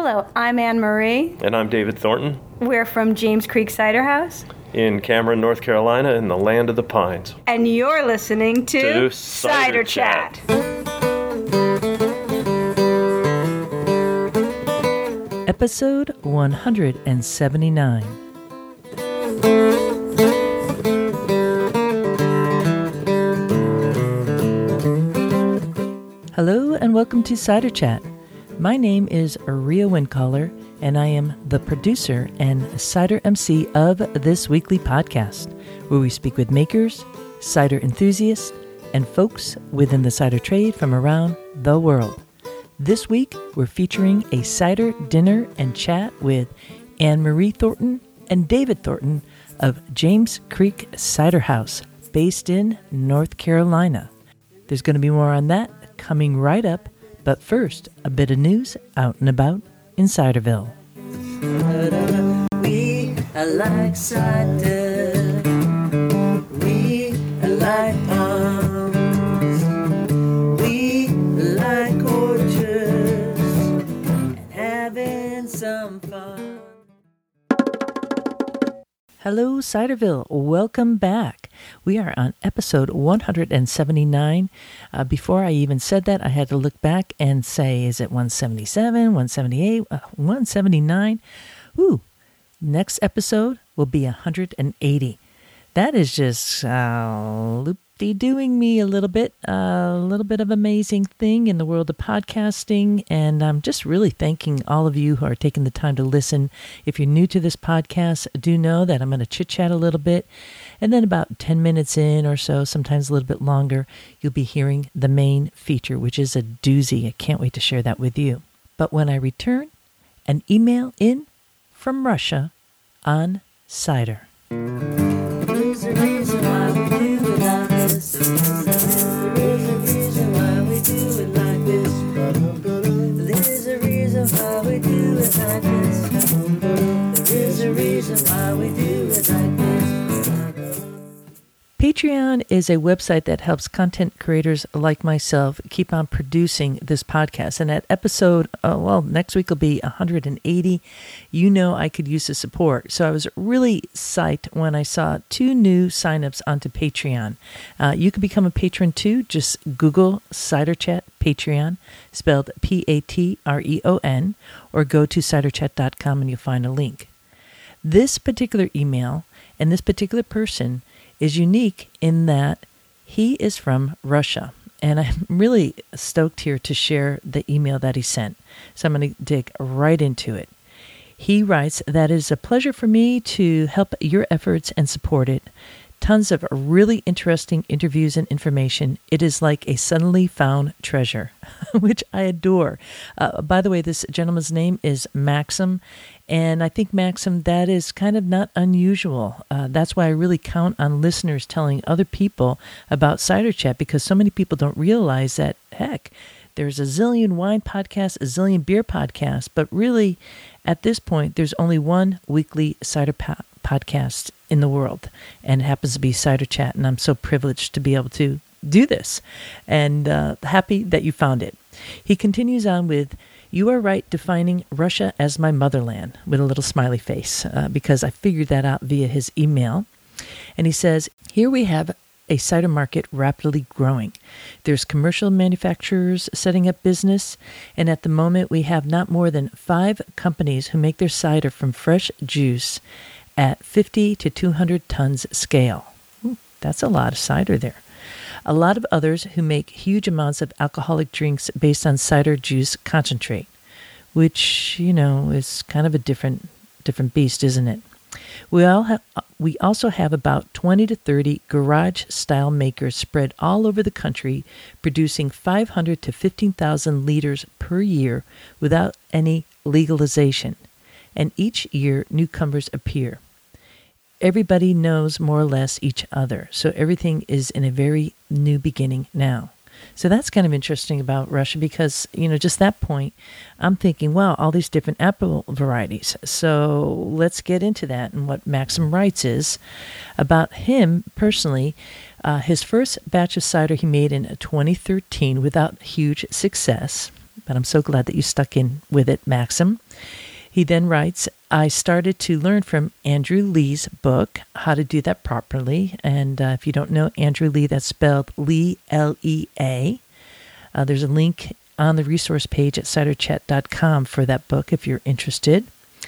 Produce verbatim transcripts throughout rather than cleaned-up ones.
Hello, I'm Anne Marie. And I'm David Thornton. We're from James Creek Cider House in Cameron, North Carolina, in the land of the pines. And you're listening to, to Cider, Cider Chat. Chat. Episode one hundred seventy-nine. Hello and welcome to Cider Chat. My name is Rhea Windcaller, and I am the producer and cider M C of this weekly podcast, where we speak with makers, cider enthusiasts, and folks within the cider trade from around the world. This week, we're featuring a cider dinner and chat with Anne Marie Thornton and David Thornton of James Creek Cider House, based in North Carolina. There's going to be more on that coming right up. But first, a bit of news out and about in Ciderville. We like cider. We like palms. We like orchards and having some fun. Hello, Ciderville. Welcome back. We are on episode one hundred seventy-nine. Uh, before I even said that, I had to look back and say, is it one seventy-seven, one seventy-eight, uh, one seventy-nine? Ooh, next episode will be one hundred eighty. That is just uh, loop-de-doing me a little bit, uh, a little bit of amazing thing in the world of podcasting, and I'm just really thanking all of you who are taking the time to listen. If you're new to this podcast, do know that I'm going to chit-chat a little bit, and then about ten minutes in or so, sometimes a little bit longer, you'll be hearing the main feature, which is a doozy. I can't wait to share that with you. But when I return, an email in from Russia on cider. There's a reason why we do it like this. There's a reason why we do it like this. There's a reason why we do it like this. There's a reason why we do it like this. Patreon is a website that helps content creators like myself keep on producing this podcast. And at episode, uh, well, next week will be one hundred eighty. You know I could use the support. So I was really psyched when I saw two new signups onto Patreon. Uh, you can become a patron too. Just Google Cider Chat Patreon, spelled P A T R E O N, or go to cider chat dot com and you'll find a link. This particular email and this particular person is unique in that he is from Russia. And I'm really stoked here to share the email that he sent. So I'm going to dig right into it. He writes that it is a pleasure for me to help your efforts and support it. Tons of really interesting interviews and information. It is like a suddenly found treasure, which I adore. Uh, by the way, this gentleman's name is Maxim. And I think, Maxim, that is kind of not unusual. Uh, that's why I really count on listeners telling other people about Cider Chat, because so many people don't realize that, heck, there's a zillion wine podcasts, a zillion beer podcasts, but really, at this point, there's only one weekly cider po- podcast in the world, and it happens to be Cider Chat, and I'm so privileged to be able to do this, and uh, happy that you found it. He continues on with, "You are right defining Russia as my motherland," with a little smiley face, uh, because I figured that out via his email. And he says, "Here we have a cider market rapidly growing. There's commercial manufacturers setting up business, and at the moment we have not more than five companies who make their cider from fresh juice at fifty to two hundred tons scale." Ooh, that's a lot of cider there. A lot of others who make huge amounts of alcoholic drinks based on cider juice concentrate, which, you know, is kind of a different different beast, isn't it? We all have, we also have about twenty to thirty garage-style makers spread all over the country, producing five hundred to fifteen thousand liters per year without any legalization. And each year, newcomers appear. Everybody knows more or less each other, so everything is in a very new beginning now. So that's kind of interesting about Russia because, you know, just that point, I'm thinking, wow, all these different apple varieties. So let's get into that. And what Maxim writes is about him personally, uh, his first batch of cider he made in twenty thirteen without huge success. but I'm so glad that you stuck in with it, Maxim. He then writes, I started to learn from Andrew Lee's book, How to Do That Properly. And uh, if you don't know Andrew Lee, that's spelled Lee, L E A. Uh, there's a link on the resource page at cider chat dot com for that book if you're interested.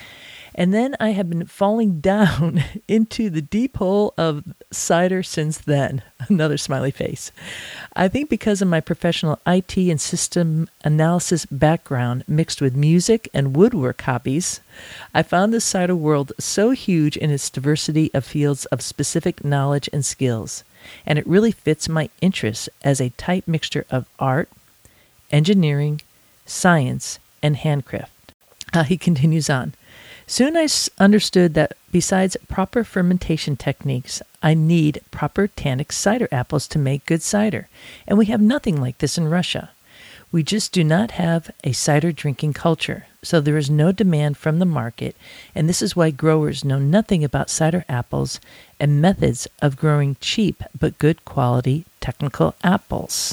And then I have been falling down into the deep hole of cider since then. Another smiley face. I think because of my professional I T and system analysis background mixed with music and woodwork hobbies, I found the cider world so huge in its diversity of fields of specific knowledge and skills. And it really fits my interests as a tight mixture of art, engineering, science, and handcraft. Uh, he continues on. Soon I understood that besides proper fermentation techniques, I need proper tannic cider apples to make good cider, and we have nothing like this in Russia. We just do not have a cider drinking culture, so there is no demand from the market, and this is why growers know nothing about cider apples and methods of growing cheap but good quality technical apples.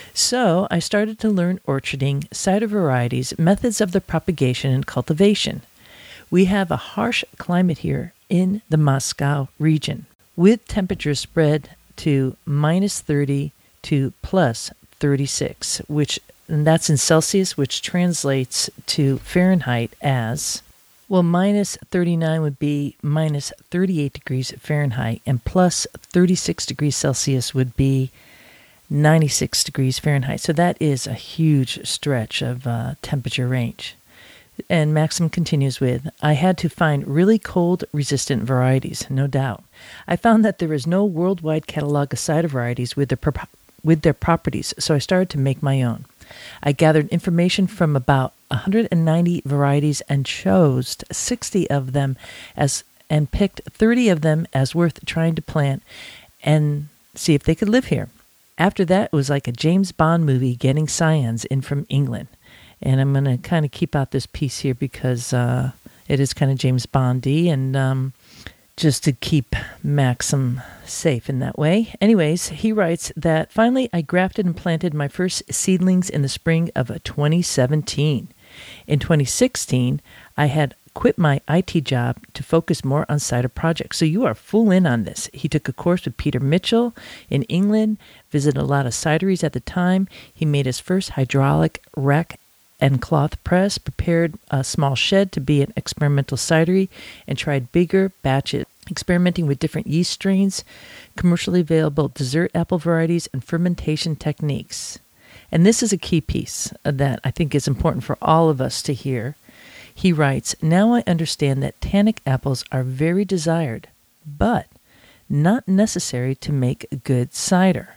So I started to learn orcharding, cider varieties, methods of the propagation and cultivation. We have a harsh climate here in the Moscow region, with temperatures spread to minus thirty to plus thirty-six, which and that's in Celsius, which translates to Fahrenheit as, well, minus thirty-nine would be minus thirty-eight degrees Fahrenheit, and plus thirty-six degrees Celsius would be ninety-six degrees Fahrenheit. So that is a huge stretch of uh, temperature range. And Maxim continues with, I had to find really cold-resistant varieties, no doubt. I found that there is no worldwide catalog of cider varieties with their, pro- with their properties, so I started to make my own. I gathered information from about one hundred ninety varieties and chose sixty of them as and picked thirty of them as worth trying to plant and see if they could live here. After that, it was like a James Bond movie getting scions in from England. And I'm going to kind of keep out this piece here because uh, it is kind of James Bond-y, and um, just to keep Maxim safe in that way. Anyways, he writes that finally I grafted and planted my first seedlings in the spring of twenty seventeen. In twenty sixteen, I had quit my I T job to focus more on cider projects. So you are full in on this. He took a course with Peter Mitchell in England, visited a lot of cideries at the time. He made his first hydraulic rack and cloth press, prepared a small shed to be an experimental cidery, and tried bigger batches, experimenting with different yeast strains, commercially available dessert apple varieties, and fermentation techniques. And this is a key piece that I think is important for all of us to hear. He writes, now I understand that tannic apples are very desired, but not necessary to make good cider.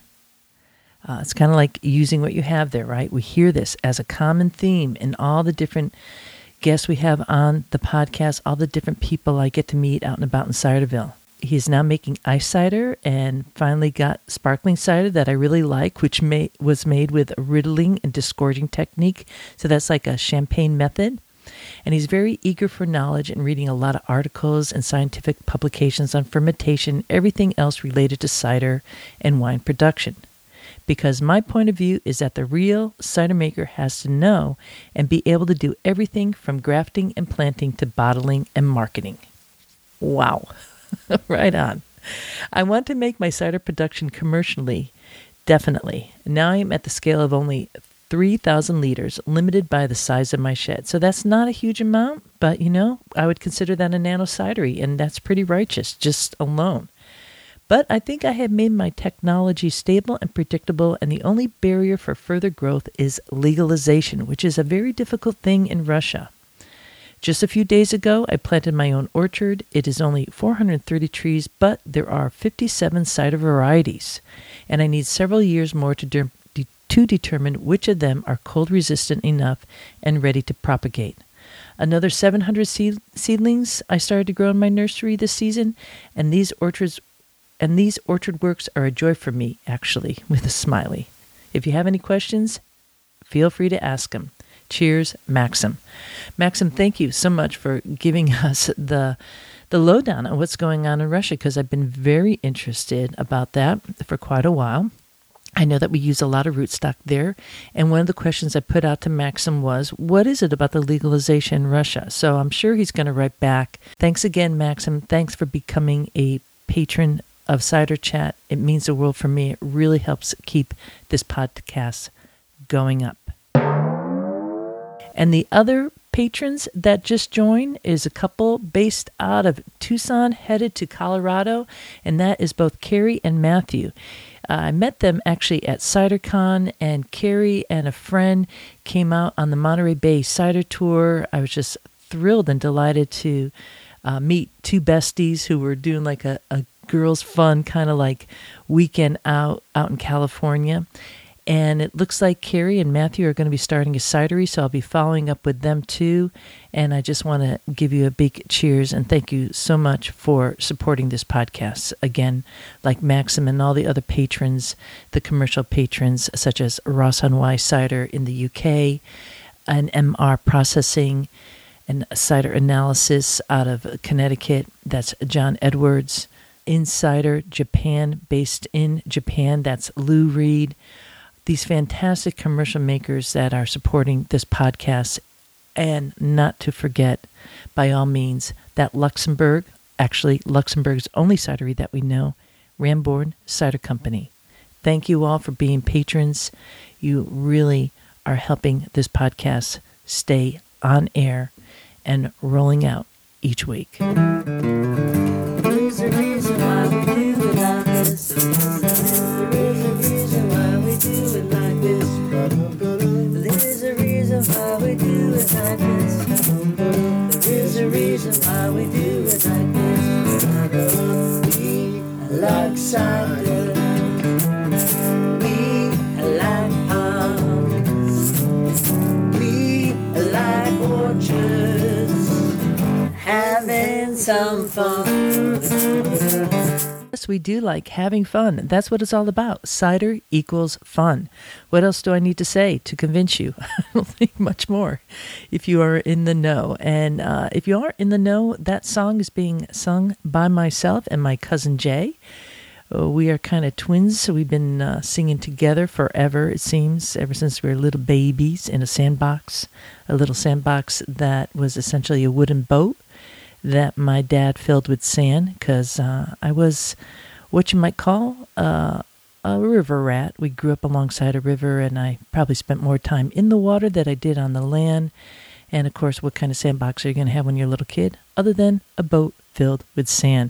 Uh, it's kind of like using what you have there, right? We hear this as a common theme in all the different guests we have on the podcast, all the different people I get to meet out and about in Ciderville. He's now making ice cider and finally got sparkling cider that I really like, which may, was made with a riddling and disgorging technique. So that's like a champagne method. And he's very eager for knowledge and reading a lot of articles and scientific publications on fermentation, everything else related to cider and wine production. Because my point of view is that the real cider maker has to know and be able to do everything from grafting and planting to bottling and marketing. Wow. Right on. I want to make my cider production commercially, definitely. Now I'm at the scale of only three thousand liters, limited by the size of my shed. So that's not a huge amount, but, you know, I would consider that a nano cidery, and that's pretty righteous just alone. But I think I have made my technology stable and predictable, and the only barrier for further growth is legalization, which is a very difficult thing in Russia. Just a few days ago, I planted my own orchard. It is only four hundred thirty trees, but there are fifty-seven cider varieties, and I need several years more to, de- de- to determine which of them are cold-resistant enough and ready to propagate. Another seven hundred seed- seedlings I started to grow in my nursery this season, and these orchards And these orchard works are a joy for me, actually, with a smiley. If you have any questions, feel free to ask them. Cheers, Maxim. Maxim, thank you so much for giving us the the lowdown on what's going on in Russia, because I've been very interested about that for quite a while. I know that we use a lot of rootstock there. And one of the questions I put out to Maxim was, what is it about the legalization in Russia? So I'm sure he's going to write back. Thanks again, Maxim. Thanks for becoming a patron of Cider Chat. It means the world for me. It really helps keep this podcast going up. And the other patrons that just joined is a couple based out of Tucson, headed to Colorado, and that is both Carrie and Matthew. Uh, I met them actually at CiderCon, and Carrie and a friend came out on the Monterey Bay Cider Tour. I was just thrilled and delighted to uh, meet two besties who were doing like a, a girls' fun kind of like weekend out out in California. And it looks like Carrie and Matthew are going to be starting a cidery, so I'll be following up with them too. And I just want to give you a big cheers and thank you so much for supporting this podcast. Again, like Maxim and all the other patrons, the commercial patrons, such as Ross on Wye Cider in the U K, and M R Processing, and Cider Analysis out of Connecticut. That's John Edwards. Insider Japan, based in Japan. That's Lou Reed. These fantastic commercial makers that are supporting this podcast. And not to forget, by all means, that Luxembourg, actually Luxembourg's only cidery that we know, Ramborn Cider Company. Thank you all for being patrons. You really are helping this podcast stay on air and rolling out each week. There's a reason why we do it like this. There is a reason why we do it like this. There's a reason why we do it like this. There is a reason why we do it like this. We like cider. We like palms. We like orchards. Having some fun. Yes, we do like having fun. That's what it's all about. Cider equals fun. What else do I need to say to convince you? I don't think much more if you are in the know. And uh, if you are in the know, that song is being sung by myself and my cousin Jay. Uh, we are kind of twins, so we've been uh, singing together forever, it seems, ever since we were little babies in a sandbox, a little sandbox that was essentially a wooden boat that my dad filled with sand, because uh, I was what you might call uh, a river rat. We grew up alongside a river, and I probably spent more time in the water than I did on the land. And of course, what kind of sandbox are you going to have when you're a little kid, other than a boat filled with sand?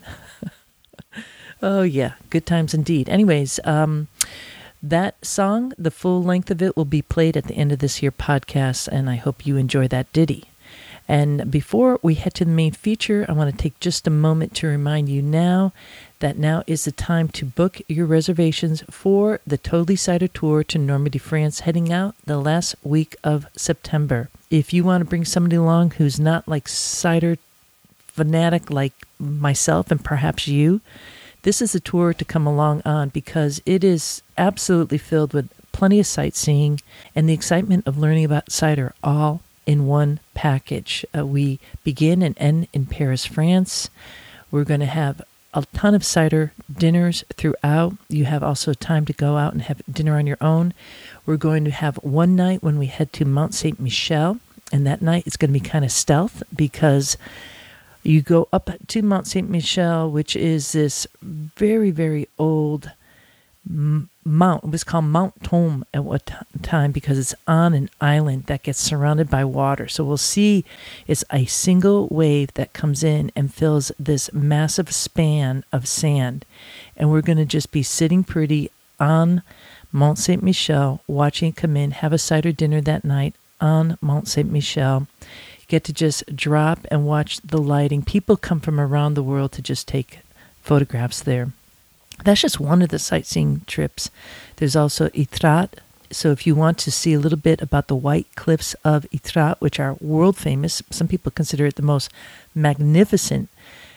Oh yeah, good times indeed. Anyways, um, that song, the full length of it, will be played at the end of this here podcast, and I hope you enjoy that ditty. And before we head to the main feature, I want to take just a moment to remind you now that now is the time to book your reservations for the Totally Cider Tour to Normandy, France, heading out the last week of September. If you want to bring somebody along who's not like cider fanatic like myself and perhaps you, this is a tour to come along on, because it is absolutely filled with plenty of sightseeing and the excitement of learning about cider all in one package. Uh, we begin and end in Paris, France. We're going to have a ton of cider dinners throughout. You have also time to go out and have dinner on your own. We're going to have one night when we head to Mount Saint Michel, and that night it's going to be kind of stealth, because you go up to Mount Saint Michel, which is this very, very old m- mount. It was called Mount Tome at one t- time because it's on an island that gets surrounded by water. So we'll see it's a single wave that comes in and fills this massive span of sand. And we're going to just be sitting pretty on Mount Saint Michel, watching it come in, have a cider dinner that night on Mount Saint Michel. Get to just drop and watch the lighting. People come from around the world to just take photographs there. That's just one of the sightseeing trips. There's also Ytrat. So if you want to see a little bit about the White Cliffs of Ytrat, which are world famous, some people consider it the most magnificent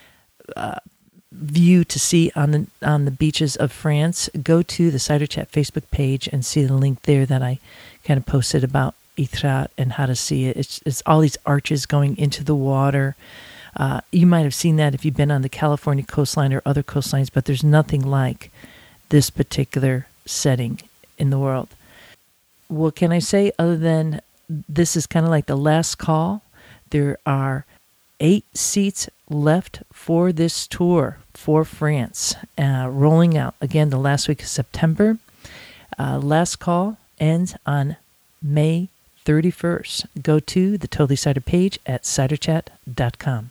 uh, view to see on the on the beaches of France, go to the Cider Chat Facebook page and see the link there that I kind of posted about Ytrat and how to see it. It's, it's all these arches going into the water. Uh, you might have seen that if you've been on the California coastline or other coastlines, but there's nothing like this particular setting. in the world. What can I say other than this is kind of like the last call? There are eight seats left for this tour for France, uh, rolling out again the last week of September. Uh, last call ends on May thirty-first. Go to the Totally Cider page at cider chat dot com.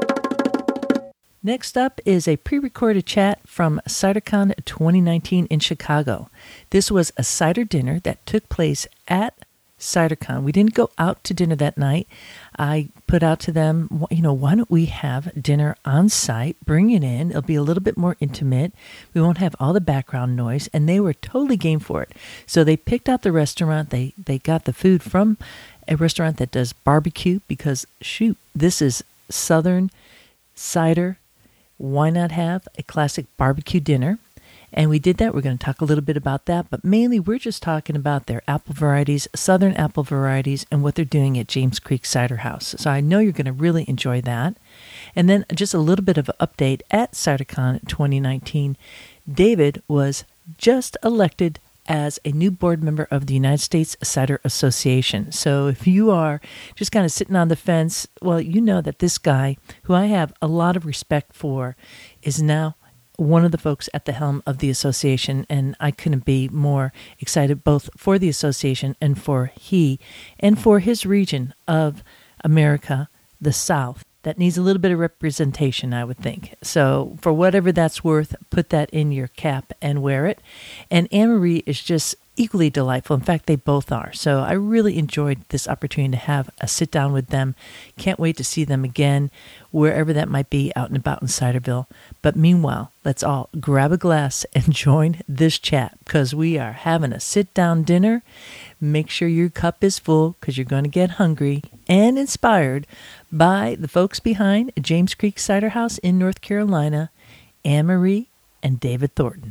Next up is a pre-recorded chat from CiderCon twenty nineteen in Chicago. This was a cider dinner that took place at CiderCon. We didn't go out to dinner that night. I put out to them, you know, why don't we have dinner on site, bring it in, it'll be a little bit more intimate, we won't have all the background noise, and they were totally game for it. So they picked out the restaurant, they, they got the food from a restaurant that does barbecue, because shoot, this is Southern cider, why not have a classic barbecue dinner? And we did that. We're going to talk a little bit about that, but mainly we're just talking about their apple varieties, Southern apple varieties, and what they're doing at James Creek Cider House. So I know you're going to really enjoy that. And then just a little bit of an update at CiderCon twenty nineteen. David was just elected as a new board member of the United States Cider Association. So if you are just kind of sitting on the fence, well, you know that this guy, who I have a lot of respect for, is now one of the folks at the helm of the association, and I couldn't be more excited both for the association and for he and for his region of America, the South, that needs a little bit of representation, I would think. So for whatever that's worth, put that in your cap and wear it. And Anne-Marie is just equally delightful. In fact, they both are. So I really enjoyed this opportunity to have a sit down with them. Can't wait to see them again, wherever that might be, out and about in Ciderville. But meanwhile, let's all grab a glass and join this chat, because we are having a sit-down dinner. Make sure your cup is full, because you're going to get hungry, and inspired by the folks behind James Creek Cider House in North Carolina, Anne-Marie and David Thornton.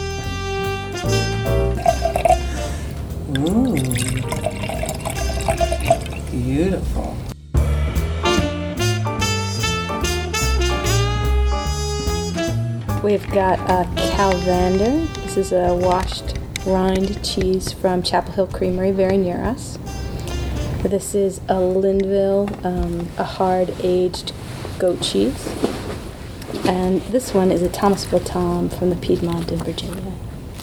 Ooh, beautiful. We've got a Calvander. This is a washed rind cheese from Chapel Hill Creamery, very near us. This is a Linville, um, a hard-aged goat cheese. And this one is a Thomasville Tom from the Piedmont in Virginia.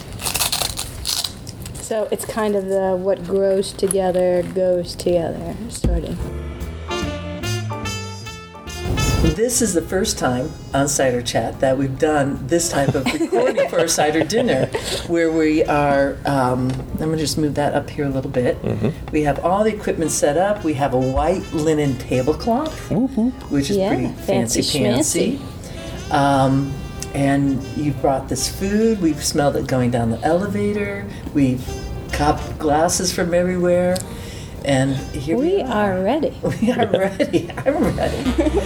So it's kind of the what grows together goes together sort of. This is the first time on Cider Chat that we've done this type of recording for a cider dinner, where we are, um, I'm going to just move that up here a little bit. Mm-hmm. We have all the equipment set up. We have a white linen tablecloth, mm-hmm. which is yeah, pretty fancy fancy. fancy. Um, and you brought this food. We've smelled it going down the elevator. We've copped glasses from everywhere. And here we, we are. are ready. We are ready. I'm ready.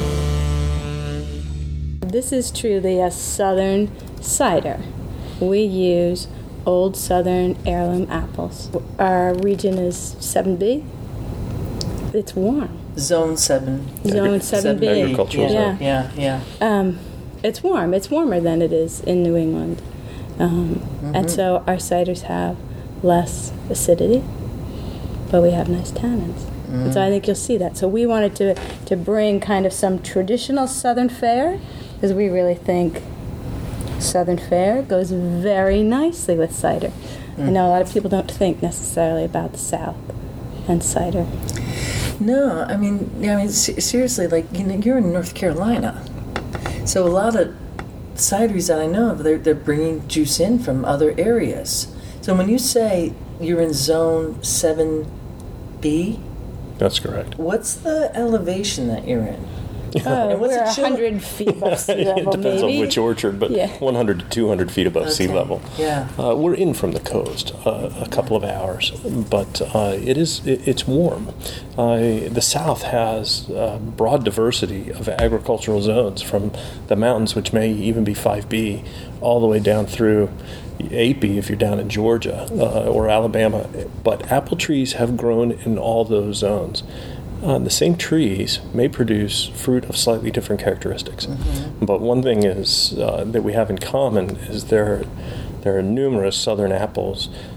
This is truly a Southern cider. We use old Southern heirloom apples. Our region is seven B. It's warm. Zone seven. Zone seven B. Agricultural yeah. zone. Yeah, yeah. Um, it's warm. It's warmer than it is in New England. Um, mm-hmm. And so our ciders have less acidity, but we have nice tannins. Mm. And so I think you'll see that. So we wanted to, to bring kind of some traditional Southern fare, because we really think Southern fare goes very nicely with cider. Mm. I know a lot of people don't think necessarily about the South and cider. No, I mean, I mean, seriously, like, you know, you're in North Carolina, so a lot of cideries that I know of, they're, they're bringing juice in from other areas. So when you say you're in Zone seven B, that's correct. What's the elevation that you're in? Oh, And what's we're it one chill- hundred feet above sea It level, depends maybe. on which orchard, but Yeah. one hundred to two hundred feet above sea Okay. level. Yeah. Uh, we're in from the coast uh, a couple of hours, but uh, it is it, it's warm. Uh, the South has uh, broad diversity of agricultural zones, from the mountains, which may even be five B, all the way down through eight B if you're down in Georgia uh, or Alabama. But apple trees have grown in all those zones. Uh, the same trees may produce fruit of slightly different characteristics. Mm-hmm. But one thing is uh, that we have in common is there, there are numerous southern apples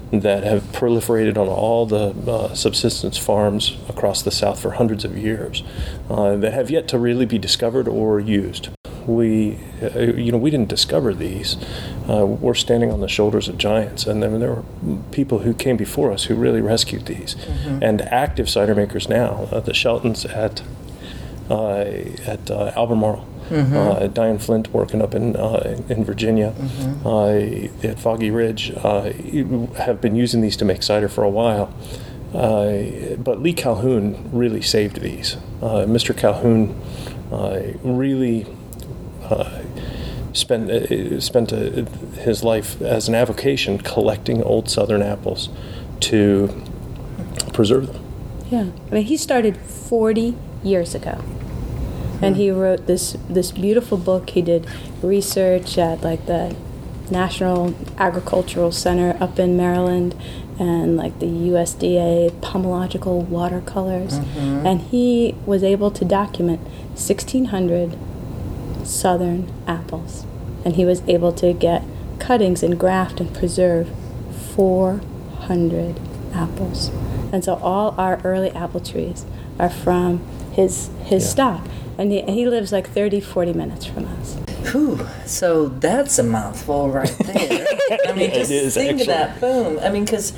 that have proliferated on all the uh, subsistence farms across the South for hundreds of years uh, that have yet to really be discovered or used. We, uh, you know, we didn't discover these. Uh, we're standing on the shoulders of giants, and then there were people who came before us who really rescued these. Mm-hmm. And active cider makers now, uh, the Sheltons at uh, at uh, Albemarle. Mm-hmm. Uh, Diane Flint working up in uh, in Virginia, mm-hmm. uh, at Foggy Ridge, uh, have been using these to make cider for a while. Uh, but Lee Calhoun really saved these. Uh, Mister Calhoun uh, really uh, spent uh, spent uh, his life as an avocation collecting old Southern apples to preserve them. Yeah, I mean, he started forty years ago. And he wrote this this beautiful book. He did research at like the National Agricultural Center up in Maryland, and like the U S D A pomological watercolors. Mm-hmm. And he was able to document sixteen hundred Southern apples. And he was able to get cuttings and graft and preserve four hundred apples. And so all our early apple trees are from his his yeah. stock. And he, he lives like thirty, forty minutes from us. Whew. So that's a mouthful right there. I mean, just is, think actually. of that. Boom. I mean, because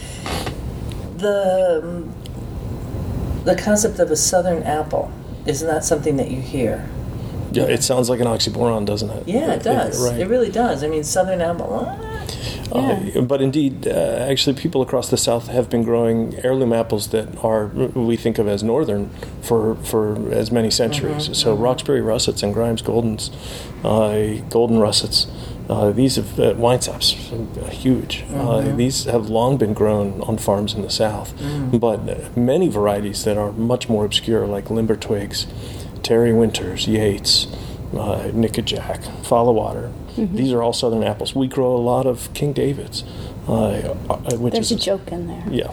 the, the concept of a Southern apple is not something that you hear. Yeah, it sounds like an oxymoron, doesn't it? Yeah, it does. Yeah, right. It really does. I mean, Southern apple. What? Uh, but indeed, uh, actually, people across the South have been growing heirloom apples that are we think of as northern for for as many centuries. Mm-hmm, so mm-hmm. Roxbury russets and Grimes Goldens, uh, golden russets. Uh, these have uh, Winesaps, uh, huge. Mm-hmm. Uh, these have long been grown on farms in the South, mm-hmm. but many varieties that are much more obscure, like limber twigs, Terry Winters, Yates, uh, Nickajack, Fallowwater. Mm-hmm. These are all Southern apples. We grow a lot of King David's, uh, which There's is a joke in there. Yeah,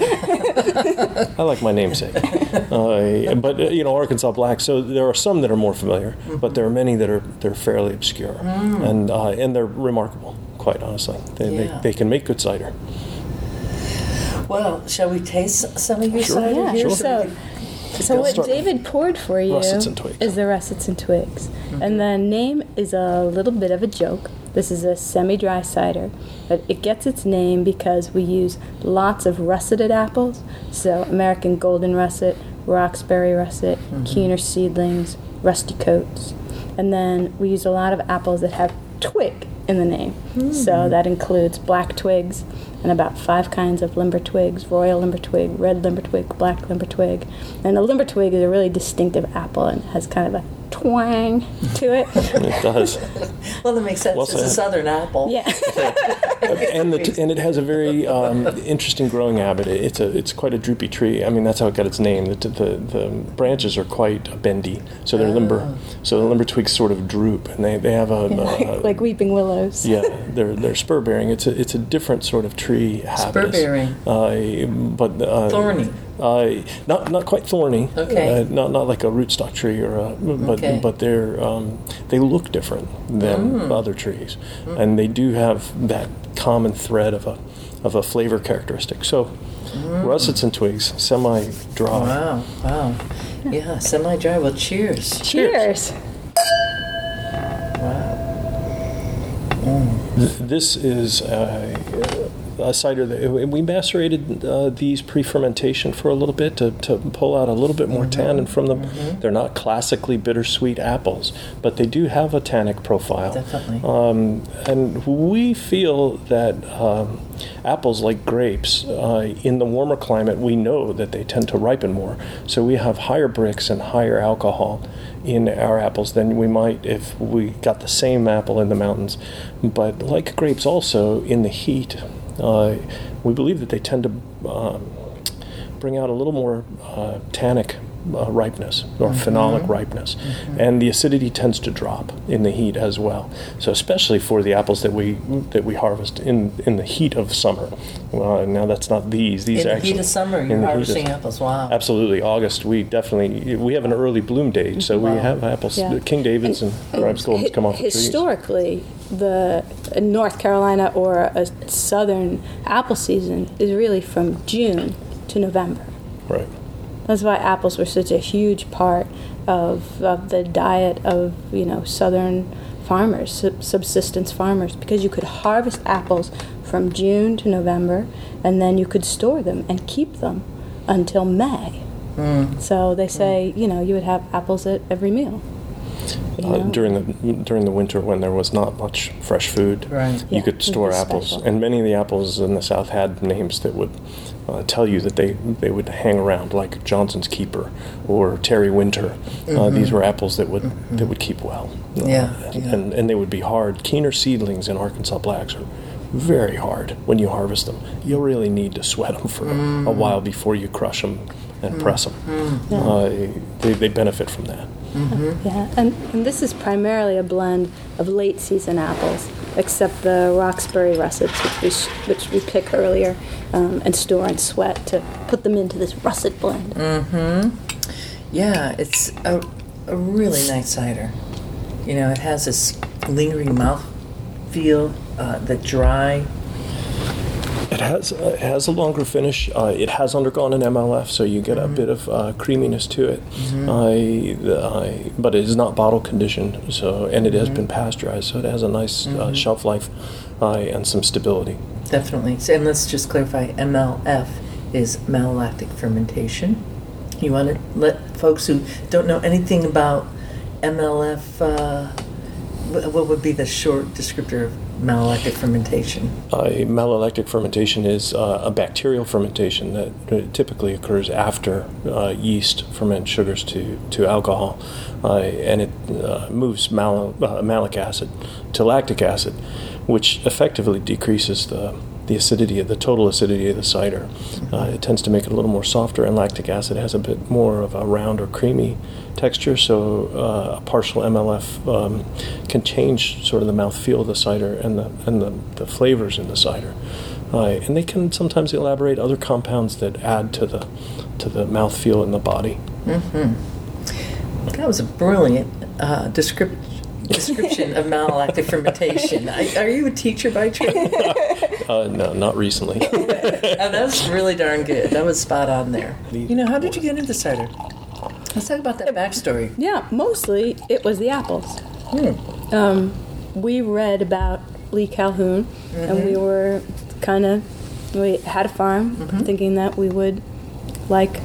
well, I like my namesake. Uh, but uh, you know, Arkansas Black. So there are some that are more familiar, mm-hmm. but there are many that are they're fairly obscure, mm. and uh, and they're remarkable. Quite honestly, they, yeah. they they can make good cider. Well, shall we taste some of your Sure. cider Yeah, here? sure. So, so I'll what start David poured for you Russets and Twigs. is the Russets and Twigs. Mm-hmm. And the name is a little bit of a joke. This is a semi-dry cider, but it gets its name because we use lots of russeted apples. So American Golden Russet, Roxbury Russet, mm-hmm. Keener Seedlings, Rusty Coats. And then we use a lot of apples that have twig in the name. Mm. So that includes black twigs and about five kinds of limber twigs: royal limber twig, red limber twig, black limber twig. And a limber twig is a really distinctive apple and has kind of a twang to it. It does. Well, that makes sense. Well It's a said. Southern apple. Yeah. and the t- and it has a very um, interesting growing habit. It's a it's quite a droopy tree. I mean, that's how it got its name. The the, the branches are quite bendy, so they're Oh. limber. So the limber twigs sort of droop, and they, they have a, Yeah, a like weeping willows. yeah, they're they're spur bearing. It's a it's a different sort of tree habitus. Spur-bearing. Uh, but uh, Thorny. Uh, not not quite thorny. Okay. Uh, not not like a rootstock tree or a, but Okay. but they're um, they look different than Mm. other trees, and they do have that common thread of a of a flavor characteristic. So russets and twigs, semi dry. Wow, wow. Yeah, semi-dry. Well, cheers. Cheers. Wow. Th- This is uh, a cider that we macerated uh, these pre-fermentation for a little bit to, to pull out a little bit more tannin from them. Mm-hmm. They're not classically bittersweet apples, but they do have a tannic profile. Definitely. Um, and we feel that um, apples, like grapes, uh, in the warmer climate, we know that they tend to ripen more. So we have higher bricks and higher alcohol in our apples than we might if we got the same apple in the mountains. But like grapes also, in the heat, uh, we believe that they tend to um, bring out a little more uh, tannic uh, ripeness or Mm-hmm. phenolic ripeness, mm-hmm. and the acidity tends to drop in the heat as well. So especially for the apples that we that we harvest in, in the heat of summer. Well, now that's not these. These In the actually heat of summer, in you're the heat harvesting of- apples. Wow. Absolutely, August. We definitely we have an early bloom date, so we Wow. have apples. Yeah. King Davids and, and Grimes Goldens come off the trees. Historically, the North Carolina or a southern apple season is really from June to November. Right. That's why apples were such a huge part of, of the diet of, you know, southern farmers, sub- subsistence farmers, because you could harvest apples from June to November, and then you could store them and keep them until May. Mm. So they say, you know, you would have apples at every meal. You Uh, know? during the during the winter when there was not much fresh food, Right. you Yeah, could it store was apples, special. and many of the apples in the South had names that would uh, tell you that they, they would hang around, like Johnson's Keeper or Terry Winter. Uh, these were apples that would that would keep well. Uh, Yeah, yeah. and and they would be hard. Keener seedlings in Arkansas Blacks are very hard when you harvest them. You really need to sweat them for a while before you crush them and press them. Uh, they they benefit from that. Yeah, and, and this is primarily a blend of late season apples, except the Roxbury russets, which we sh- which we pick earlier um, and store and sweat to put them into this russet blend. Yeah, it's a, a really nice cider. You know, it has this lingering mouth feel, uh, the dry. It has uh, it has a longer finish. Uh, it has undergone an M L F, so you get a bit of uh, creaminess to it. I, I, but it is not bottle conditioned, so and it has been pasteurized, so it has a nice uh, shelf life uh, and some stability. Definitely. So, and let's just clarify, M L F is malolactic fermentation. You want to let folks who don't know anything about M L F, uh, wh- what would be the short descriptor of malolactic fermentation? Uh, malolactic fermentation is uh, a bacterial fermentation that uh, typically occurs after uh, yeast ferment sugars to, to alcohol, uh, and it uh, moves mal- uh, malic acid to lactic acid, which effectively decreases the the acidity of the total acidity of the cider. Uh, it tends to make it a little more softer, and lactic acid has a bit more of a round or creamy texture, so uh, a partial M L F um, can change sort of the mouthfeel of the cider and the and the, the flavors in the cider. Uh, and they can sometimes elaborate other compounds that add to the to the mouthfeel in the body. That was a brilliant uh, descrip- description of malolactic fermentation. I, are you a teacher by trade? Uh, no, not recently. Oh, that was really darn good. That was spot on there. You know, how did you get into cider? Let's talk about that backstory. Yeah, mostly it was the apples. Hmm. Um, we read about Lee Calhoun, and we were kind of, we had a farm, thinking that we would like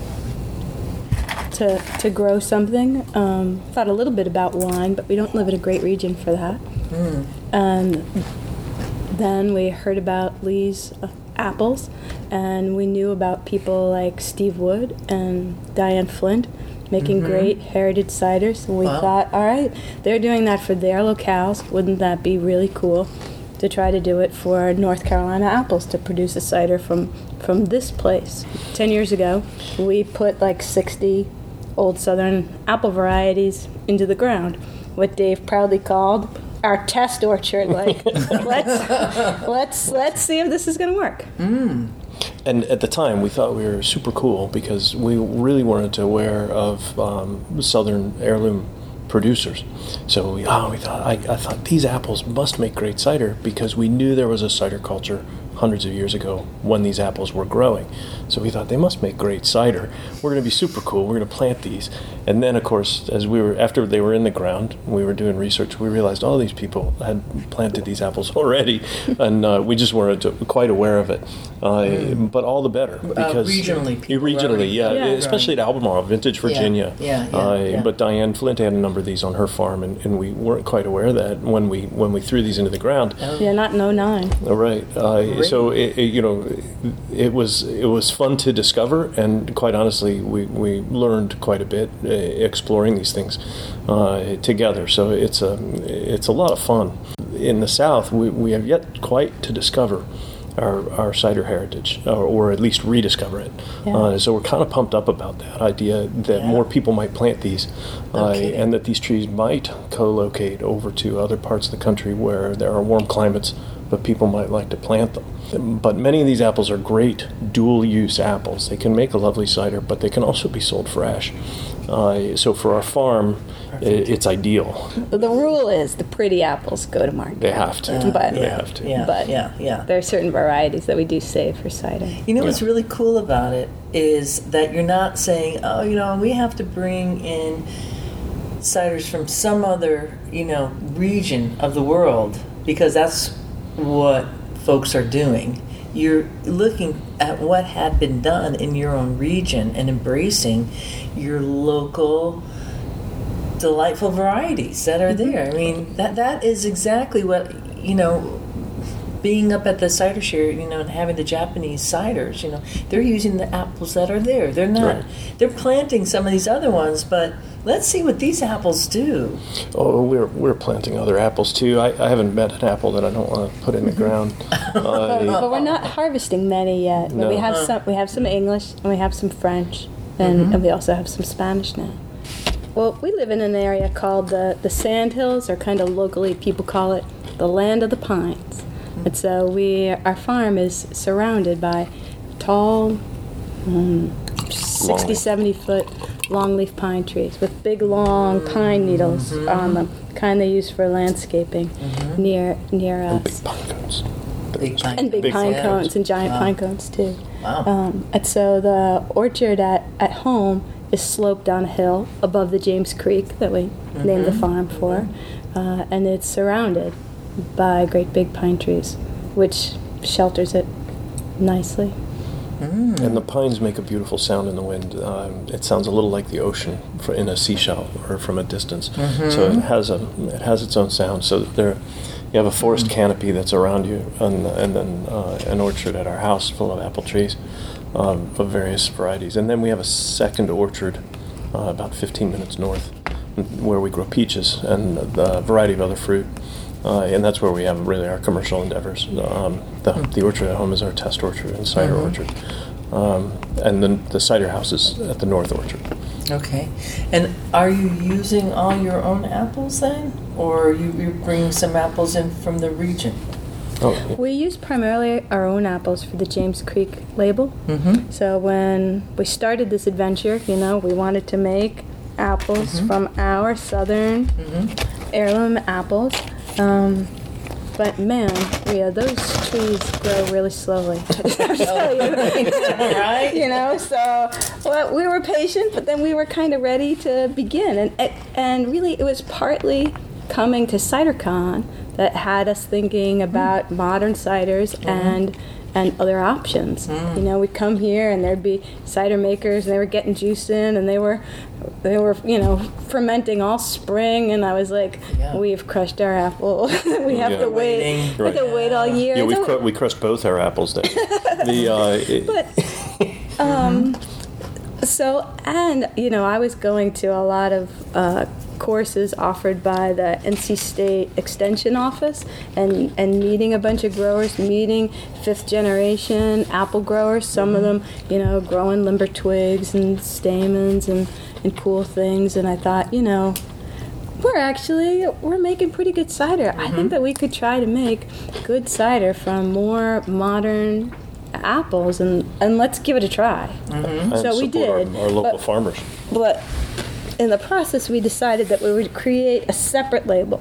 to to grow something. Um, thought a little bit about wine, but we don't live in a great region for that. And then we heard about Lee's uh, apples, and we knew about people like Steve Wood and Diane Flint making great heritage ciders. And we Wow. thought, all right, they're doing that for their locales. Wouldn't that be really cool to try to do it for North Carolina apples, to produce a cider from, from this place? Ten years ago, we put like sixty old southern apple varieties into the ground, what Dave proudly called our test orchard. Like, let's let's let's see if this is going to work. And at the time, we thought we were super cool because we really weren't aware of um, southern heirloom producers. So we, oh, we thought I, I thought these apples must make great cider because we knew there was a cider culture hundreds of years ago when these apples were growing. So we thought they must make great cider. We're going to be super cool. We're going to plant these. And then, of course, as we were after they were in the ground, we were doing research. We realized all these people had planted these apples already, and uh, we just weren't quite aware of it. Uh, mm. But all the better because uh, regionally, people regionally, yeah, yeah, especially at Albemarle, Vintage Virginia. Yeah, yeah, uh, yeah. But Diane Flint had a number of these on her farm, and, and we weren't quite aware of that when we when we threw these into the ground. Yeah, not in oh nine. All right. Uh, so it, it, you know, it was it was fun to discover, and quite honestly, we, we learned quite a bit uh, exploring these things uh, together. So it's a it's a lot of fun. In the South, we, we have yet quite to discover our, our cider heritage, or, or at least rediscover it. Yeah. Uh, so we're kind of pumped up about that idea that Yeah. more people might plant these, uh, Okay. and that these trees might co-locate over to other parts of the country where there are warm climates, but people might like to plant them. But many of these apples are great dual-use apples. They can make a lovely cider, but they can also be sold fresh. Uh, so for our farm, i it's ideal. But the rule is the pretty apples go to market. They have to. But- they yeah, have to. Yeah, But- yeah, yeah. There are certain varieties that we do save for cider. You know what's Yeah. really cool about it is that you're not saying, oh, you know, we have to bring in ciders from some other, you know, region of the world, because that's what folks are doing. You're looking at what had been done in your own region and embracing your local delightful varieties that are there. I mean, that that is exactly what, you know, being up at the cider share, you know, and having the Japanese ciders, you know, they're using the apples that are there. They're not, Right. they're planting some of these other ones, but let's see what these apples do. Oh, we're we're planting other apples too. I, I haven't met an apple that I don't want to put in the ground. Uh, But we're not harvesting many yet. But we No. have some. We have some English and we have some French, and, and we also have some Spanish now. Well, we live in an area called the the Sand Hills, or kind of locally people call it the land of the pines. And so we, our farm is surrounded by tall, um, sixty, seventy foot longleaf pine trees with big long pine needles on them, kind they use for landscaping near near us. big pine cones. Big pine And big, Big pine cones. cones and giant Wow. pine cones too. Wow. Um, and so the orchard at, at home is sloped down a hill above the James Creek that we named the farm for, uh, and it's surrounded by great big pine trees, which shelters it nicely. And the pines make a beautiful sound in the wind. Um, it sounds a little like the ocean for, in a seashell or from a distance. So it has a it has its own sound. So there, you have a forest canopy that's around you, and and then uh, an orchard at our house full of apple trees um, of various varieties. And then we have a second orchard uh, about fifteen minutes north, where we grow peaches and a variety of other fruit. Uh, and that's where we have really our commercial endeavors. Um, the, the orchard at home is our test orchard and cider orchard. Um, and then the cider house is at the north orchard. Okay. And are you using all your own apples then? Or are you, you're bringing some apples in from the region? Oh, We use primarily our own apples for the James Creek label. Mm-hmm. So when we started this adventure, you know, we wanted to make apples from our southern heirloom apples. Um, but man, yeah, those trees grow really slowly. I just have to tell you. Right? You know, so well, we were patient, but then we were kind of ready to begin. And and really, it was partly coming to CiderCon that had us thinking about modern ciders and and other options. You know, we'd come here and there'd be cider makers, and they were getting juice in, and they were they were you know fermenting all spring. And I was like, Yeah. we've crushed our apple. we have Yeah. to wait. Waiting. We have to Right. wait all year. yeah, we So- cru- we crushed both our apples. Then the uh, it, but um, so and you know I was going to a lot of uh, courses offered by the N C State Extension Office and and meeting a bunch of growers, meeting fifth generation apple growers. Some of them, you know, growing limber twigs and stamens and and cool things. And I thought, you know, we're actually we're making pretty good cider. I think that we could try to make good cider from more modern apples, and and let's give it a try. and So we support did, our, our local but- farmers. But in the process, we decided that we would create a separate label.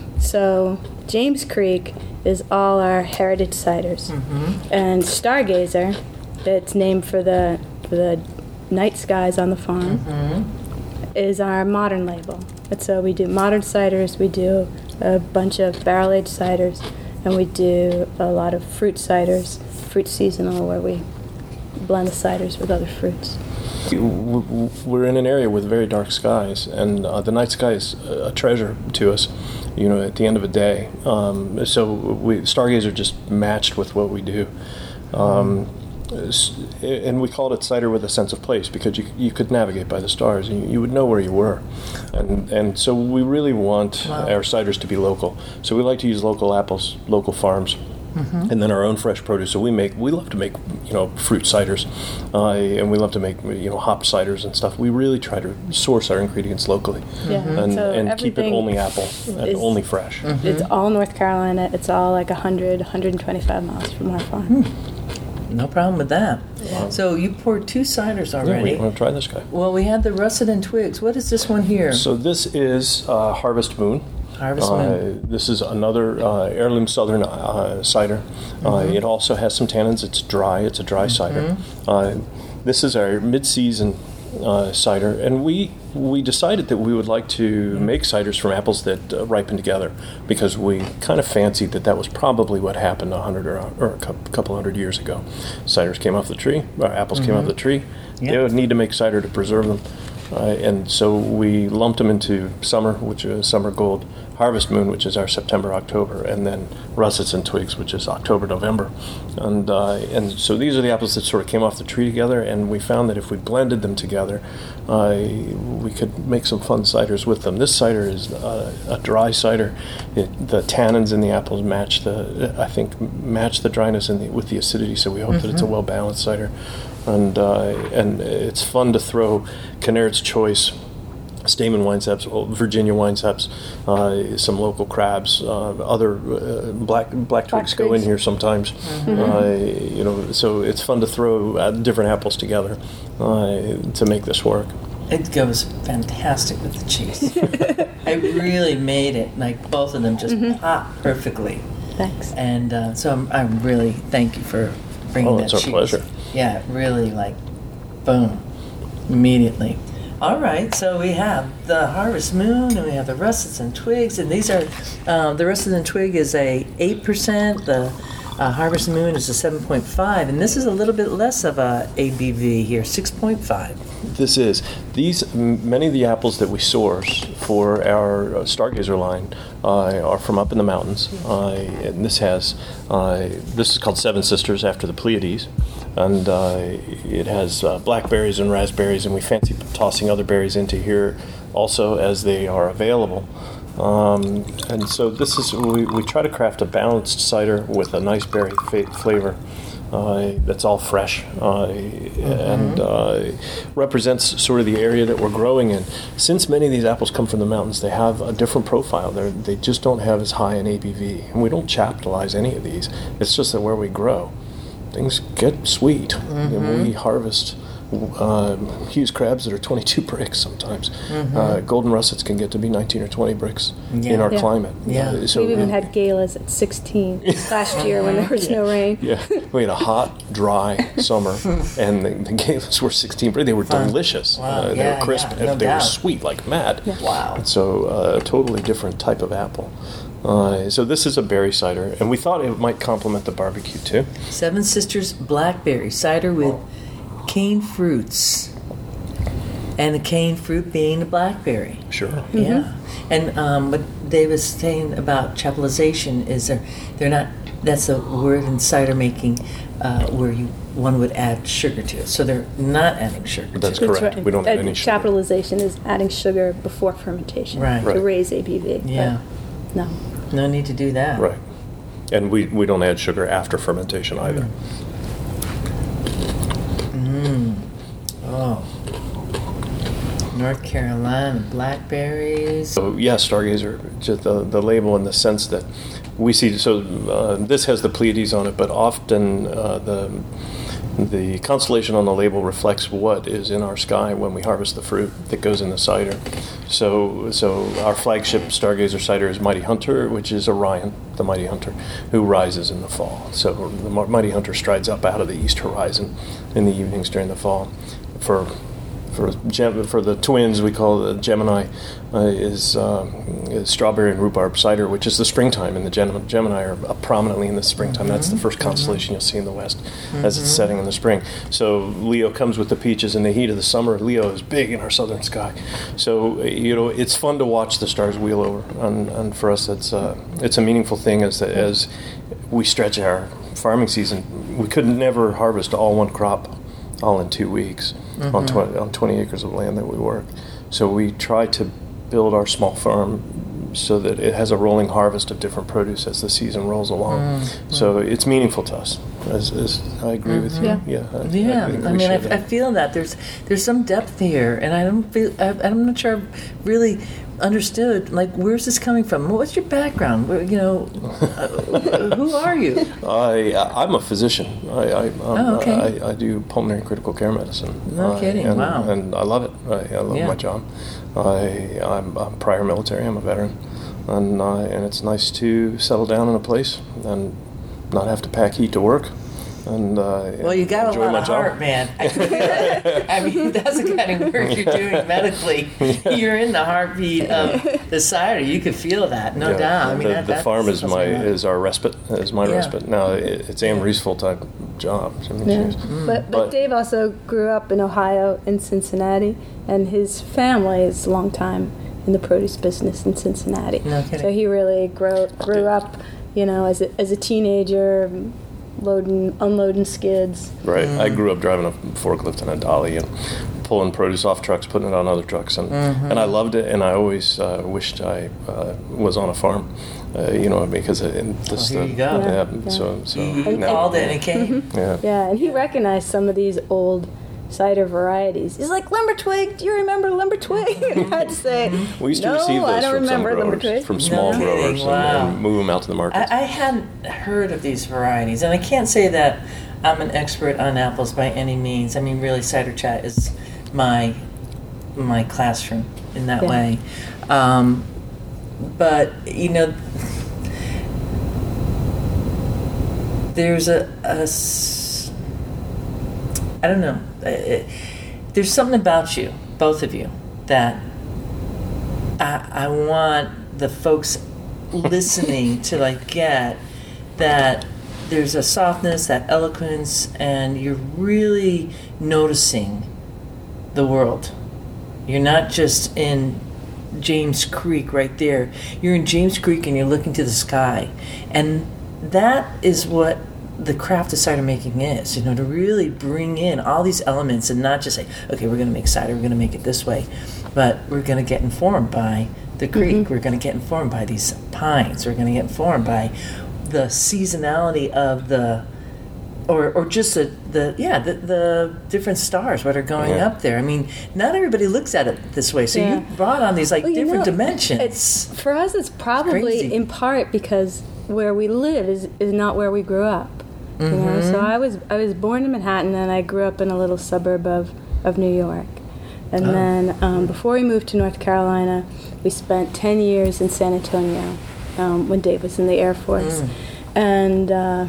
So James Creek is all our heritage ciders, and Stargazer, that's named for the for the night skies on the farm, is our modern label. And so we do modern ciders, we do a bunch of barrel-aged ciders, and we do a lot of fruit ciders, fruit seasonal, where we blend the ciders with other fruits. We're in an area with very dark skies, and uh, the night sky is a treasure to us, you know, at the end of a day. Um, so we, Stargazer just matched with what we do. Um, s- and we called it cider with a sense of place because you, you could navigate by the stars and you, you would know where you were. And, and so we really want Wow. our ciders to be local. So we like to use local apples, local farms. Mm-hmm. And then our own fresh produce. So we make, we love to make, you know, fruit ciders, uh, and we love to make, you know, hop ciders and stuff. We really try to source our ingredients locally, Yeah. and, So and keep it everything only apple and is- only fresh. It's all North Carolina. It's all like one hundred, one hundred twenty-five miles from our farm. No problem with that. Yeah. So you poured two ciders Yeah, already. we want to try this guy. Well, we had the russet and twigs. What is this one here? So this is uh, Harvest Moon. Harvest Uh, Moon. this is another uh, heirloom Southern uh, cider. Uh, Mm-hmm. it also has some tannins. It's dry. It's a dry cider. Uh, this is our mid-season uh, cider, and we we decided that we would like to make ciders from apples that uh, ripen together, because we kind of fancied that that was probably what happened a hundred or, or a cou- couple hundred years ago. Ciders came off the tree, or apples came off the tree. Yep. They would need to make cider to preserve them. Uh, and so we lumped them into summer, which is summer gold, Harvest Moon, which is our September, October, and then Russets and Twigs, which is October, November. And uh, and so these are the apples that sort of came off the tree together, and we found that if we blended them together, uh, we could make some fun ciders with them. This cider is uh, a dry cider. It, the tannins in the apples match the, I think, match the dryness in the, with the acidity, so we hope that it's a well-balanced cider. And uh, and it's fun to throw Canard's Choice, Stamen Wineseps, Virginia Wineseps, uh, some local crabs, uh, other uh, black black twigs go in twigs. here sometimes. Uh, you know, so it's fun to throw uh, different apples together uh, to make this work. It goes fantastic with the cheese. I really made it, like both of them just pop perfectly. Thanks. And uh, so I'm, I'm really, thank you for bringing Oh, that it's our cheese. pleasure. Yeah, it really like, boom, immediately. All right, so we have the Harvest Moon, and we have the Russets and Twigs, and these are, uh, the Russet and Twig is a eight percent, the uh, Harvest Moon is a seven point five, and this is a little bit less of a A B V here, six point five. This is these m- many of the apples that we source for our uh, Stargazer line uh, are from up in the mountains, uh, and this has uh, this is called Seven Sisters after the Pleiades, and uh, it has uh, blackberries and raspberries, and we fancy tossing other berries into here also as they are available. Um, and so this is we, we try to craft a balanced cider with a nice berry fa- flavor. Uh, that's all fresh uh, and uh, represents sort of the area that we're growing in. Since many of these apples come from the mountains, they have a different profile. They're, they just don't have as high an A B V. And we don't chaptalize any of these. It's just that where we grow, things get sweet. Mm-hmm. And we harvest uh, Hughes crabs that are twenty-two bricks sometimes. Mm-hmm. Uh, golden russets can get to be nineteen or twenty bricks Yeah. in our Yeah. climate. Yeah. Uh, so We've even it- had galas at sixteen last year when there was no rain. Yeah, we had a hot, dry summer, and the, the galas were sixteen. They were Fun. delicious. Wow, Uh, they yeah, were crisp. yeah, and no they doubt. were sweet like mad. Wow. And so, uh, a totally different type of apple. Uh, so this is a berry cider, and we thought it might complement the barbecue too. Seven Sisters Blackberry cider with cane fruits, and the cane fruit being the blackberry. Sure. Yeah, and um, what Dave was saying about chapelization is they're they're not. That's a word in cider making uh, where you one would add sugar to it. So they're not adding sugar. That's to it. correct. We don't add Uh, any sugar. Chapelization is adding sugar before fermentation Right. to Right. raise A B V. but Yeah, No. no need to do that. Right. And we, we don't add sugar after fermentation either. Oh, North Carolina blackberries. So yes, Stargazer, just the, the label in the sense that we see. So uh, this has the Pleiades on it, but often uh, the the constellation on the label reflects what is in our sky when we harvest the fruit that goes in the cider. So so our flagship Stargazer cider is Mighty Hunter, which is Orion, the Mighty Hunter, who rises in the fall. So the Mighty Hunter strides up out of the east horizon in the evenings during the fall. For For Gem, for the twins, we call the Gemini uh, is, um, is strawberry and rhubarb cider, which is the springtime, and the Gem- Gemini are uh, prominently in the springtime. That's the first constellation you'll see in the west as it's setting in the spring. So Leo comes with the peaches in the heat of the summer. Leo is big in our southern sky. So uh, you know it's fun to watch the stars wheel over, and, and for us it's uh, it's a meaningful thing as as we stretch our farming season. We could never harvest all one crop all in two weeks on, twenty, on twenty acres of land that we work. So we try to build our small farm so that it has a rolling harvest of different produce as the season rolls along. Mm-hmm. So it's meaningful to us. As, as I agree with you. Yeah. Yeah. I, Yeah, I, think I we mean, share I, that. I feel that there's there's some depth here, and I don't feel I, I'm not sure I've really understood. Like, where's this coming from? What's your background? Where, you know, uh, who are you? I I'm a physician. I I, um, Oh, okay. I, I do pulmonary and critical care medicine. No I- kidding, And, wow. And I love it. I, I love Yeah. my job. I I'm, I'm prior military. I'm a veteran, and uh, and it's nice to settle down in a place and not have to pack heat to work. And uh, Well, you got a enjoy lot my of job. heart, man. I mean, that's the kind of work you're doing medically. You're in the heartbeat of the cider. You could feel that, no Yeah. doubt. I mean, the, that, the that farm is sounds my like that. is our respite is my Yeah. respite. Now it, it's Anne Marie full time job. I mean, Yeah. she's- But, but But- Dave also grew up in Ohio, in Cincinnati, and his family is a long time in the produce business in Cincinnati. No kidding. So he really grew grew up, you know, as a, as a teenager, loading, unloading skids. Right. I Mm. grew up driving a forklift and a dolly and pulling produce off trucks, putting it on other trucks, and Mm-hmm. and I loved it. And I always uh, wished I uh, was on a farm, uh, you know, because it, and this Well, here the- you go. Yeah. Yeah. So so You, you now- called it and it came. Yeah. Yeah, and he recognized some of these old cider varieties. He's like, Limber Twig, do you remember Limber Twig? And I'd say, We used to no, receive those I don't from some remember Limber growers, Twig. from small No growers, kidding, and, wow. and move them out to the markets. I, I hadn't heard of these varieties, and I can't say that I'm an expert on apples by any means. I mean, really, Cider Chat is my my classroom in that Yeah. way. Um, but you know, there's a, a s- I don't know. It, there's something about you, both of you, that I, I want the folks listening to like get that there's a softness, that eloquence, and you're really noticing the world. You're not just in James Creek right there. You're in James Creek and you're looking to the sky. And that is what the craft of cider making is, you know, to really bring in all these elements and not just say, okay, we're going to make cider, we're going to make it this way, but we're going to get informed by the creek, we're going to get informed by these pines, we're going to get informed by the seasonality of the, or or just the, the yeah, the, the different stars that are going Yeah. up there. I mean, not everybody looks at it this way, so Yeah. you brought on these like Well, you different know, dimensions. It's for us. It's probably crazy. in part because where we live is, is not where we grew up. You know, Mm-hmm. so I was I was born in Manhattan, and I grew up in a little suburb of, of New York. And Oh. then um, before we moved to North Carolina, we spent ten years in San Antonio um, when Dave was in the Air Force. Mm. And uh,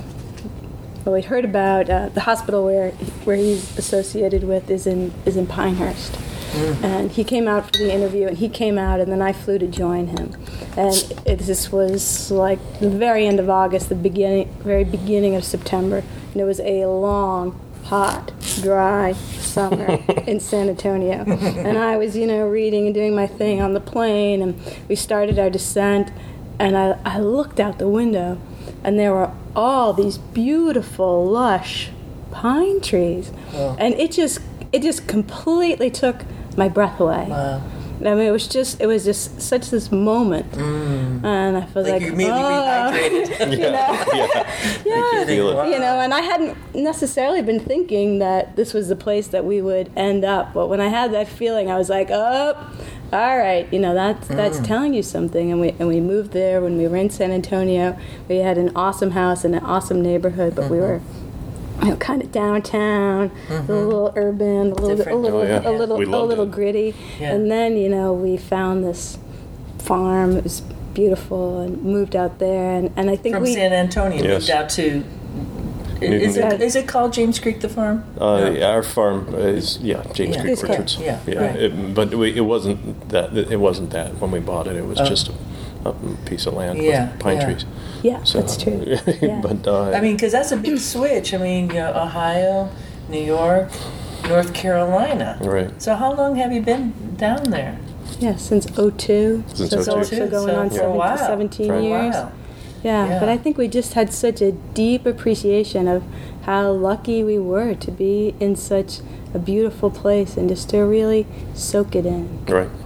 well, we'd heard about uh, the hospital where where he's associated with is in is in Pinehurst. And he came out for the interview, and he came out, and then I flew to join him. And it, this was like the very end of August, the beginning, very beginning of September, and it was a long, hot, dry summer in San Antonio. And I was, you know, reading and doing my thing on the plane, and we started our descent, and I, I looked out the window, and there were all these beautiful, lush pine trees, Wow. and it just it just completely took my breath away. Wow. I mean, it was just it was just such this moment, Mm. and I was Like, like, you immediately oh, rehydrated. you know, yeah. yeah, Feel it. you know, and I hadn't necessarily been thinking that this was the place that we would end up, but when I had that feeling, I was like, oh, all right, you know, that's that's Mm. telling you something. And we and we moved there when we were in San Antonio. We had an awesome house in an awesome neighborhood, but we Mm-hmm. were, you know, kind of downtown, a little urban, a little a Different. little Oh, yeah. a little We a loved little it. gritty. Yeah. And then, you know, we found this farm. It was beautiful, and moved out there. And, and I think From we San Antonio, Yes. moved out to. Newton Is it, Beach. is it called James Creek the farm? Uh, No. Our farm is yeah James Yeah. Creek It's called- Richards. yeah, right. It, but we, it wasn't that. It wasn't that when we bought it. It was Oh. just a, a piece of land Yeah, with pine yeah. trees. yeah, So, that's true. Yeah. but uh, I mean, because that's a big switch. I mean, you know, Ohio, New York, North Carolina. right. So how long have you been down there? Yeah, since oh two. Since so, oh two. so going So on for a seventeen, while. seventeen For a years. Wow. Yeah, Yeah. but I think we just had such a deep appreciation of how lucky we were to be in such a beautiful place and just to really soak it in. Right.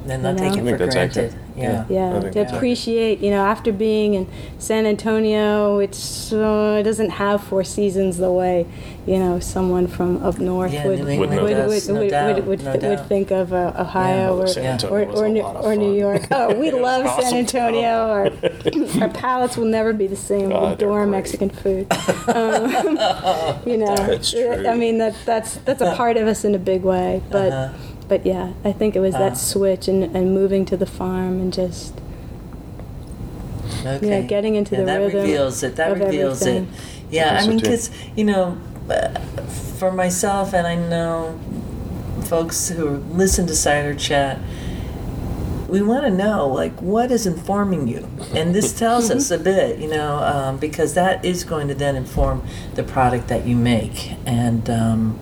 And not You take know? it I think for that's granted. accurate. Yeah. Yeah, I think to that's appreciate, you know, after being in San Antonio, it's uh, it doesn't have four seasons the way, you know, someone from up north Yeah, would New would, England would, does, would, no would, doubt, would, would, no would doubt. think of uh, Ohio Yeah, or, San Antonio or, was or, a New, lot of or New fun. York. Oh, we It was love awesome. San Antonio. Our, our palates will never be the same. Oh, We they're adore great. Mexican food. Um, you know, That's true. I mean, that, that's, that's a part of us in a big way. But, Uh-huh. but yeah, I think it was Uh. that switch and, and moving to the farm and just... Okay. Yeah, getting into Yeah, the that rhythm reveals it. That of reveals everything. it. Yeah, I I think mean, so, too. because you know, uh, for myself, and I know folks who listen to Cider Chat, we want to know like what is informing you, and this tells us a bit, you know, um, because that is going to then inform the product that you make. And um,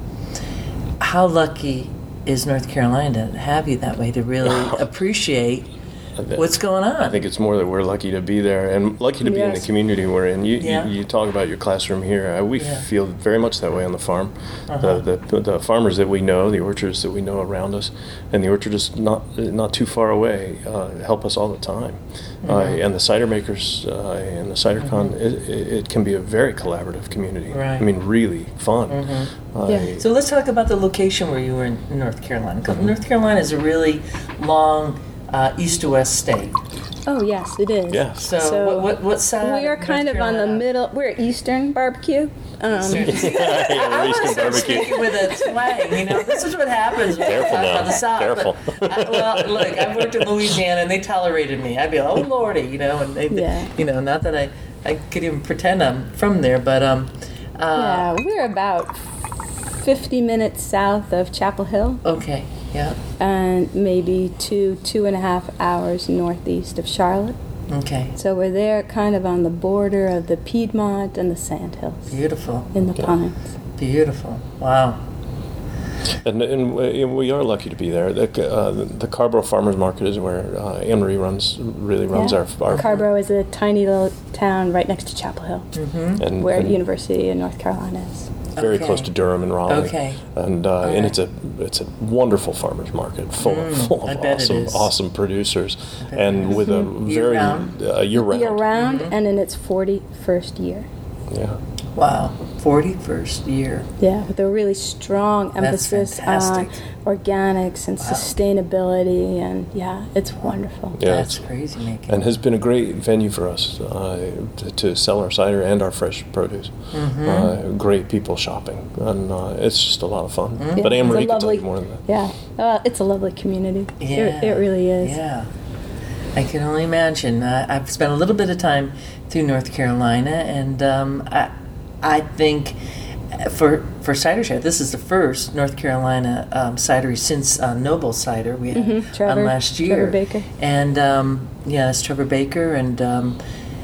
how lucky is North Carolina to have you that way to really appreciate what's going on? I think it's more that we're lucky to be there and lucky to be in the Yes. community we're in. You, Yeah. you, you talk about your classroom here. Uh, we Yeah. feel very much that way on the farm. Uh-huh. The, the the farmers that we know, the orchards that we know around us, and the orchards not not too far away uh, help us all the time. Uh, and the cider makers uh, and the cider con, it, it, it can be a very collaborative community. Right. I mean, really fun. Uh, Yeah. So let's talk about the location where you were in North Carolina. 'Cause North Carolina is a really long uh, east to west state. Oh, yes, it is. Yes. So, So, what, what, what side? We are of kind North of on the Carolina? middle. We're Eastern barbecue. Um, I, I want to start speaking with a twang. You know, this is what happens when I Careful talk now. about the South. Careful. But I, well, look, I've worked in Louisiana, and they tolerated me. I'd be like, oh lordy, you know, and they, Yeah. you know, not that I, I could even pretend I'm from there, but um, uh, yeah, we're about fifty minutes south of Chapel Hill okay, yeah, and maybe two, two and a half hours northeast of Charlotte. okay, So we're there kind of on the border of the Piedmont and the Sandhills beautiful, in the Yeah. Pines. beautiful, wow. And, and we- we are lucky to be there. The, uh, the Carborough Farmers Market is where uh, Anne Marie runs, really runs Yeah. our, our Carborough is a tiny little town right next to Chapel Hill, Mm-hmm. and, where and University of North Carolina is. very Okay. close to Durham and Raleigh. Okay. And uh, Okay. and it's a it's a wonderful farmers market full Mm, of full I of bet it awesome is. awesome producers bet it and is. with a very Year-round? uh, year round. Year round Mhm. and in its forty-first year. Yeah. Wow, forty-first year. Yeah, with a really strong That's emphasis on fantastic. organics and Wow. sustainability, and yeah, it's wonderful. Yeah, That's it's- crazy making. And has been a great venue for us uh, to, to sell our cider and our fresh produce. Mm-hmm. Uh, great people shopping, and uh, it's just a lot of fun. Mm-hmm. But Yeah, Anne it's a Marie can tell lovely- you more than that. Yeah, uh, it's a lovely community. Yeah, It, it really is. Yeah, I can only imagine. Uh, I've spent a little bit of time through North Carolina, and um, I, I think for for cider chat, this is the first North Carolina um, cidery since uh, Noble Cider we had Mhm, Trevor- um, last year. Trevor Baker. And um, yeah, it's Trevor Baker. And um,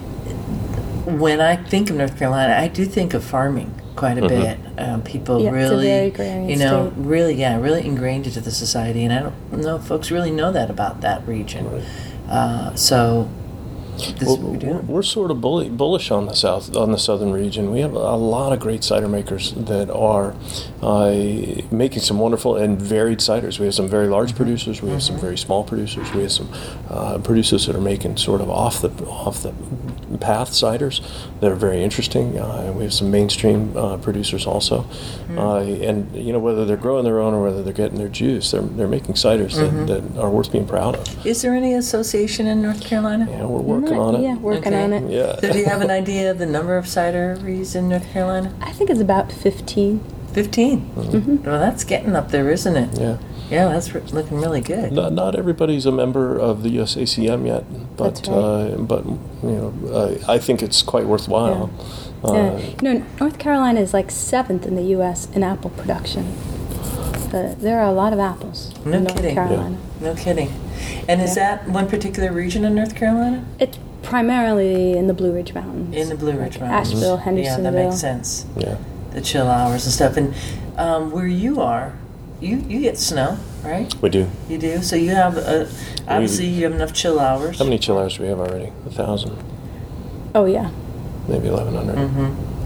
when I think of North Carolina, I do think of farming quite a bit. Um, people Yeah, it's a really, very agrarian you know, state. really, yeah, really ingrained into the society, and I don't know if folks really know that about that region. Right. Uh, so this Well, is what we we're, do. we're sort of bully, bullish on the south, on the southern region. We have a lot of great cider makers that are uh, making some wonderful and varied ciders. We have some very large producers. We have some very small producers. We have some uh, producers that are making sort of off the off the path ciders that are very interesting. Uh, we have some mainstream uh, producers also, uh, and you know whether they're growing their own or whether they're getting their juice, they're they're making ciders that, that are worth being proud of. Is there any association in North Carolina? Yeah, we're working on it. Yeah, working Okay. on it. Yeah. So do you have an idea of the number of cideries in North Carolina? I think it's about fifteen. Fifteen. Well, that's getting up there, isn't it? Yeah. Yeah, that's re- looking really good. Not, not everybody's a member of the U S A C M yet, but That's right. uh, but you know uh, I think it's quite worthwhile. Uh, Yeah. You know, North Carolina is like seventh in the U S in apple production. But there are a lot of apples No in North kidding. Carolina. No kidding. And is Yeah. that one particular region in North Carolina? It's primarily in the Blue Ridge Mountains. In the Blue Ridge Like Mountains. Asheville, Yeah, Hendersonville. that makes sense. yeah, The chill hours and stuff. And um, where you are, you, you get snow, right? we do. You do. So you have, uh, obviously, you have enough chill hours. How many chill hours do we have already? A thousand, Oh, yeah. maybe eleven hundred. Mm-hmm.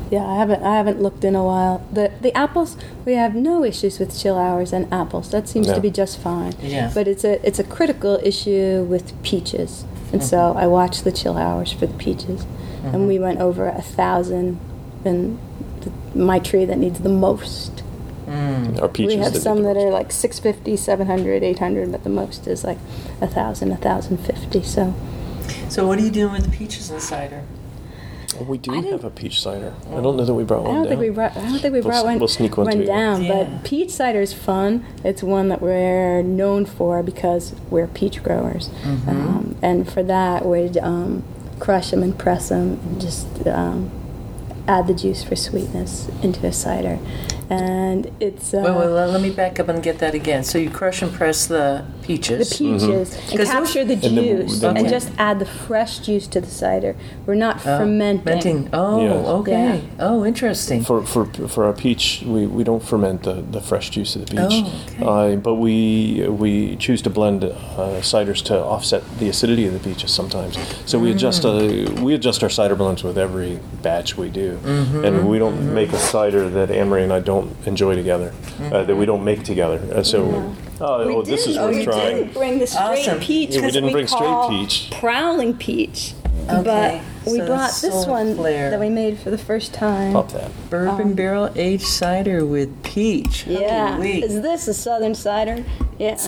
Yeah, I haven't I haven't looked in a while. The the apples, we have no issues with chill hours and apples. That seems No. to be just fine. Yeah. But it's a it's a critical issue with peaches. And so I watch the chill hours for the peaches. And we went over a thousand in the, my tree that needs the most. Our peaches. We have that some need that are like six fifty, seven hundred, eight hundred, but the most is like a thousand, a thousand fifty. So So what are you doing with the peaches and cider? Oh, we do I didn't- have a peach cider. I don't know that we brought I one don't down. think we brought. I don't think we We'll brought s- one. we'll sneak one to you. down. Yeah. But peach cider is fun. It's one that we're known for because we're peach growers, Mm-hmm. um, and for that we'd um, crush them and press them and just um, add the juice for sweetness into a cider, and it's uh, Wait, wait, let let me back up and get that again. So you crush and press the peaches. the peaches and 'Cause capture the And then- juice then and we- just add the fresh juice to the cider. We're not Oh, fermenting. fermenting. Oh, Yeah. okay. Oh, interesting. For, for for our peach, we, we don't ferment the, the fresh juice of the peach, Oh, okay. uh, but we we choose to blend uh, ciders to offset the acidity of the peaches sometimes. So we adjust uh, we adjust our cider blends with every batch we do, and we don't make a cider that Anne-Marie and I don't enjoy together, uh, that we don't make together. Uh, so uh, oh, this is Oh, worth we trying. didn't bring the straight Awesome. peach. Yeah, we 'cause didn't bring straight call peach. Prowling peach. Okay, But we so brought that's this Soul one Flair. that we made for the first time. Pop that. Bourbon barrel aged cider with peach. Yeah. Holy. Is this a southern cider? Yeah.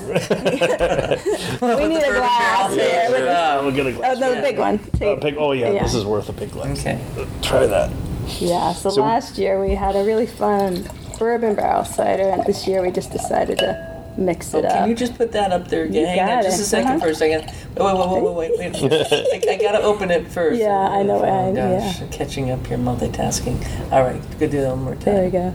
we need a glass here. Yeah. We'll get a Oh, glass. no, the big one. Uh, Take- big, oh yeah, Yeah. this is worth a big glass. Okay. Try that. Yeah, so, So- last year we had a really fun bourbon barrel cider, and this year we just decided to mix Oh, it up. can you just put that up there again? You Hang on got just it. a second Uh-huh. for a second. Wait, wait, wait, wait, wait. wait. I, I gotta open it first. Yeah, I know, Oh, I- gosh, yeah. I'm catching up here, multitasking. All right, good do that one more time. There we go.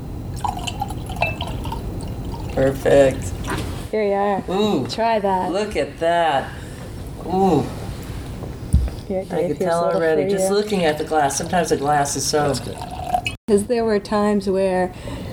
Perfect. Here you are. Ooh, Try that. look at that. Ooh, Here, I Dave, can here's a tell little already. for Just you. looking at the glass. Sometimes the glass is so. Because there were times where,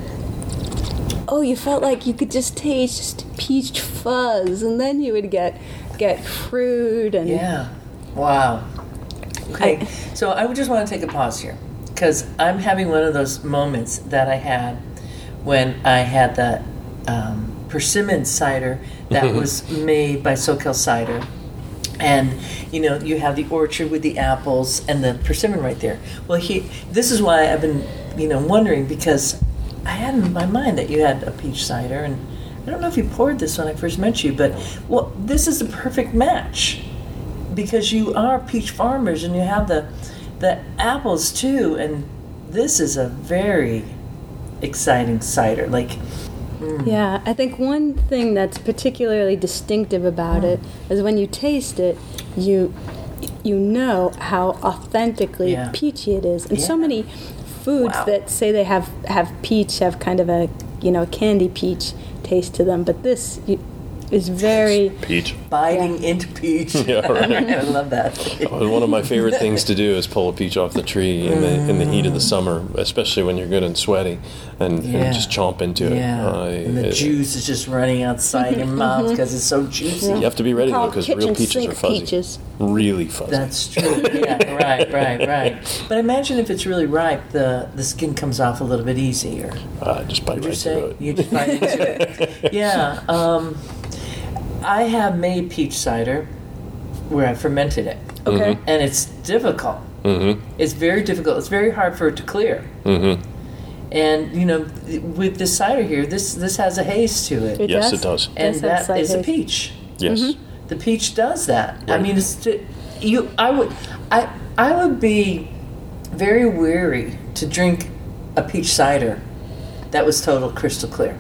oh, you felt like you could just taste peach fuzz, and then you would get get fruit and Yeah. Wow. Okay. So I would just want to take a pause here because I'm having one of those moments that I had when I had the um, persimmon cider that was made by SoCal Cider. And you know, you have the orchard with the apples and the persimmon right there. Well, he, this is why I've been, you know, wondering because I had in my mind that you had a peach cider, and I don't know if you poured this when I first met you, but well, this is the perfect match because you are peach farmers and you have the the apples too, and this is a very exciting cider. Like, Yeah, I think one thing that's particularly distinctive about it is when you taste it, you you know how authentically Yeah. peachy it is. And so Yeah. many foods Wow. that say they have have peach have kind of a you know candy peach taste to them, but this you, is very Peach. biting into peach. Yeah, right. I love that. Well, one of my favorite things to do is pull a peach off the tree in the in the heat of the summer, especially when you're good and sweaty, and, Yeah. and just chomp into it. Yeah, Uh, and the it- juice is just running outside your mouth because it's so juicy. You have to be ready though, called because kitchen real peaches sink are fuzzy, peaches. really fuzzy. That's true. Yeah, right, right, right. But imagine if it's really ripe, the the skin comes off a little bit easier. uh, just bite Would you right say through it. you just bite into it? Yeah. Um, I have made peach cider where I fermented it, okay. and it's difficult. Mm-hmm. It's very difficult. It's very hard for it to clear. Mm-hmm. And you know, with this cider here, this this has a haze to it, It Yes, does? it does. and does have that slight is a haze. peach. Yes. The peach does that. I Right. mean, it's t- you. I would, I, I would be very weary to drink a peach cider that was total crystal clear.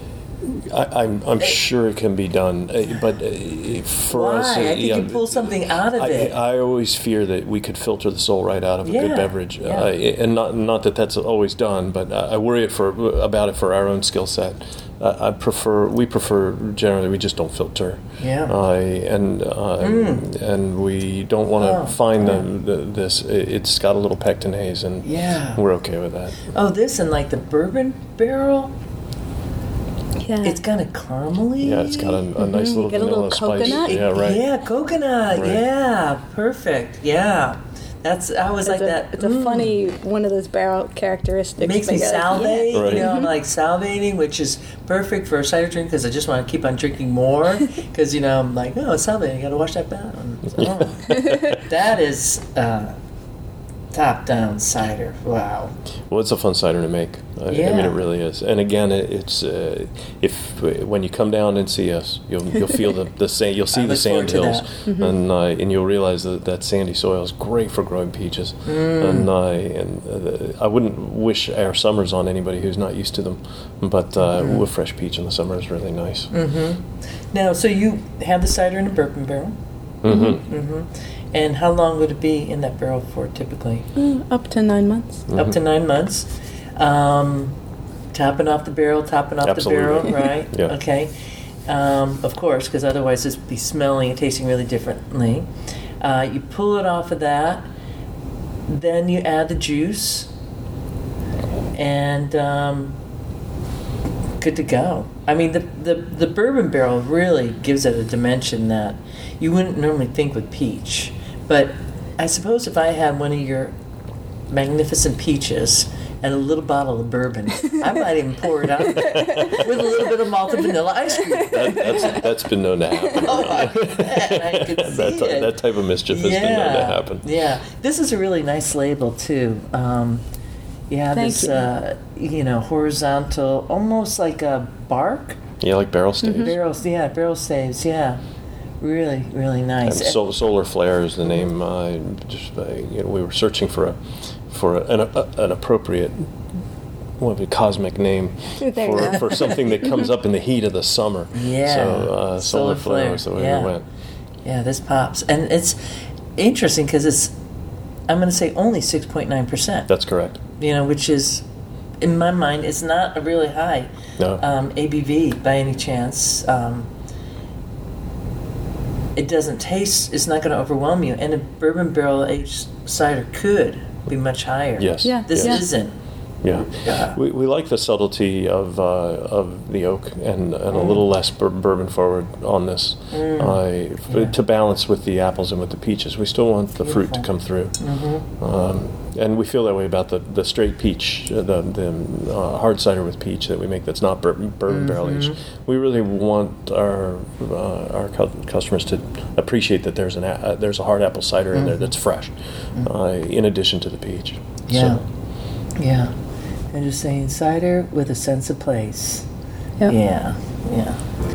I, I'm I'm sure it can be done, uh, but uh, for Why? us, uh, I think yeah, you pull something out of I, it. I always fear that we could filter the soul right out of a Yeah, good beverage, yeah. uh, and not not that that's always done, but I I worry for about it for our own skill set. Uh, I prefer we prefer generally we just don't filter, Yeah. uh, and uh, and we don't want to Oh, find yeah. the, the this. It's got a little pectin haze, and Yeah. we're okay with that. Oh, this and like the bourbon barrel, Yeah. it's kind of caramely. Yeah, it's got a, a nice little Get a vanilla little spice. coconut? Yeah, right. Yeah, coconut. Right. Yeah, perfect. Yeah, That's I was It's like a, that. It's a mm. funny one of those barrel characteristics. It makes me Like, yeah. salivate, Right. you know, I'm like salivating, which is perfect for a cider drink because I just want to keep on drinking more. Because, you know, I'm like, oh, it's salivating, I got to wash that down. Oh. That is uh, top-down cider. Wow. Well, it's a fun cider to make. I, I Yeah. mean, it really is. And again, it, it's uh, if when you come down and see us, you'll you'll feel the, the sand. You'll see I the look forward sand to hills, that. Mm-hmm. and uh, and you'll realize that that sandy soil is great for growing peaches. Mm. And uh, and uh, I wouldn't wish our summers on anybody who's not used to them, but uh, Mm-hmm. with fresh peach in the summer is really nice. Mm-hmm. Now, so you have the cider in a bourbon barrel. Mm-hmm. Mm-hmm. And how long would it be in that barrel for typically? Mm, up to nine months. Up to nine months. Um, topping off the barrel, topping off Absolutely. the barrel, right? Yeah. Okay. Um, of course, because otherwise this would be smelling and tasting really differently. Uh, you pull it off of that, then you add the juice, and um, good to go. I mean, the, the, the bourbon barrel really gives it a dimension that you wouldn't normally think with peach. But I suppose if I had one of your magnificent peaches and a little bottle of bourbon, I might even pour it out with a little bit of malted vanilla ice cream. That, that's that's been known to happen. Oh, I bet. I could see that, it. that type of mischief has been known to happen. Yeah. This is a really nice label, too. Um, you have Thank this, you. Uh, you know, horizontal, almost like a bark. Yeah, like barrel staves. Barrels, yeah, barrel staves, yeah. Really, really And nice. Sol- Solar Flare is the name. Uh, just uh, you know, we were searching for a for a, an, a, an appropriate, what would be cosmic name There you for, go. for something that comes up in the heat of the summer. Yeah. So uh, Solar, Solar Flare Flare, was the way yeah. we went. Yeah, this pops. And it's interesting because it's, I'm going to say only six point nine percent. That's correct. You know, which is, in my mind, it's not a really high No. um, A B V by any chance. Um, it doesn't taste, it's not going to overwhelm you. And a bourbon barrel aged cider could be much higher. Yes. Yeah. This Yeah. isn't. Yeah. Yeah. We, we like the subtlety of uh, of the oak and, and a little less bur- bourbon forward on this Mm. uh, f- Yeah. to balance with the apples and with the peaches. We still want the fruit to Beautiful. come through. Mm-hmm. Um, and we feel that way about the, the straight peach, uh, the, the uh, hard cider with peach that we make that's not bourbon, bourbon barrel aged. We really want our uh, our cu- customers to appreciate that there's an a- uh, there's a hard apple cider in there that's fresh, uh, in addition to the peach. Yeah. So, Yeah. And just saying cider with a sense of place. Yep. Yeah. Yeah.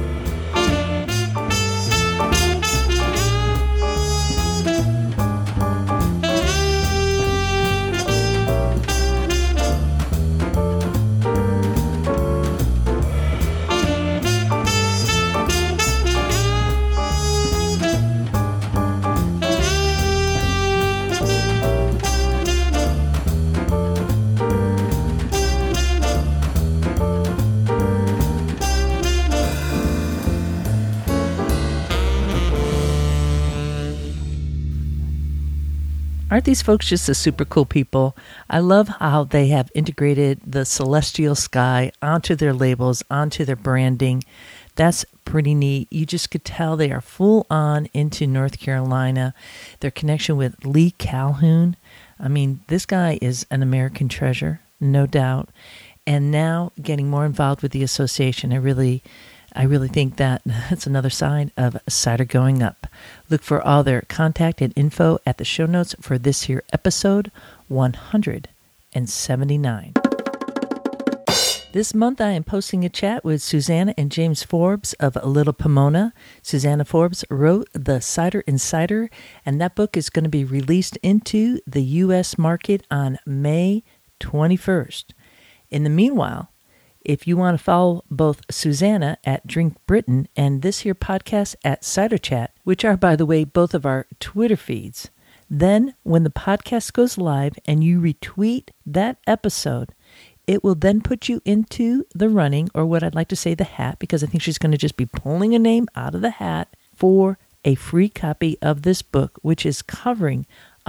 Aren't these folks just the super cool people? I love how they have integrated the celestial sky onto their labels, onto their branding. That's pretty neat. You just could tell they are full on into North Carolina. Their connection with Lee Calhoun. I mean, this guy is an American treasure, no doubt. And now getting more involved with the association, I really... I really think that that's another sign of cider going up. Look for all their contact and info at the show notes for this here episode one hundred seventy-nine. This month I am posting a chat with Susanna and James Forbes of Little Pomona. Susanna Forbes wrote The Cider Insider, and that book is going to be released into the U S market on May twenty-first. In the meanwhile, if you want to follow both Susanna at Drink Britain and this here podcast at Cider Chat, which are, by the way, both of our Twitter feeds, then when the podcast goes live and you retweet that episode, it will then put you into the running, or what I'd like to say the hat, because I think she's going to just be pulling a name out of the hat for a free copy of this book, which is covering one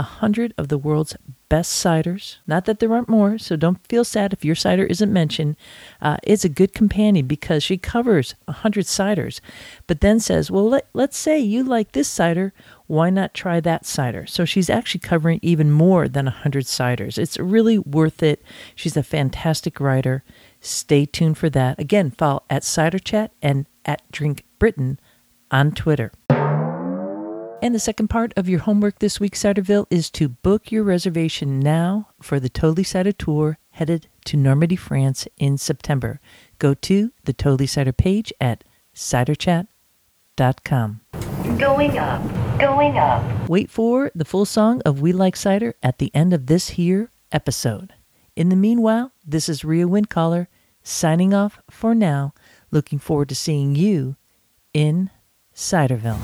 a hundred of the world's best ciders. Not that there aren't more, so don't feel sad if your cider isn't mentioned. Uh, it's a good companion because she covers a hundred ciders, but then says, well, let, let's say you like this cider. Why not try that cider? So she's actually covering even more than a hundred ciders. It's really worth it. She's a fantastic writer. Stay tuned for that. Again, follow at Cider Chat and at Drink Britain on Twitter. And the second part of your homework this week, Ciderville, is to book your reservation now for the Totally Cider Tour headed to Normandy, France in September. Go to the Totally Cider page at cider chat dot com. Going up, going up. Wait for the full song of We Like Cider at the end of this here episode. In the meanwhile, this is Rhea Windcaller signing off for now. Looking forward to seeing you in Ciderville.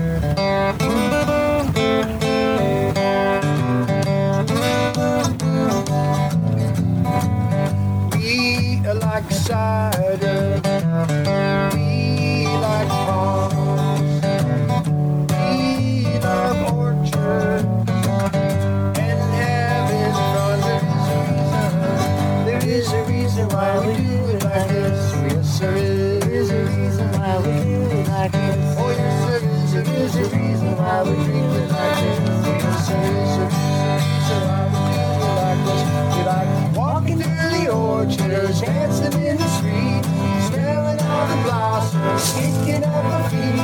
We like cider, we like palms, we love orchards, and having fun. There is a reason why we do it like this. Yes, there is. There is a reason why we do it like this. Oh, yes, there is. There is a reason why we drink it like this. Yes, there is a reason why we do it like this. We like walking through the orchards, dancing in the street, smelling all the blossoms, kicking up our feet.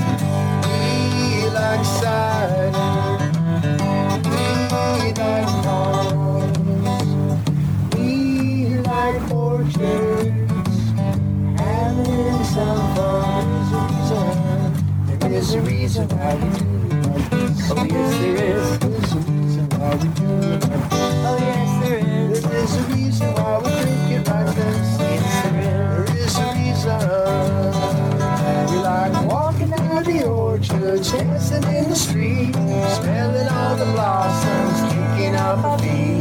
We like cider, we like palms, we like orchards, having some fun. There is a reason why we do it like this. Oh yes, there is. There's a reason why we do it like this. Oh yes, there is. There is a reason why we drink it like this. Yes, there is. There is a reason. We like walking down the orchards, dancing in the street, smelling all the blossoms, kicking up our feet.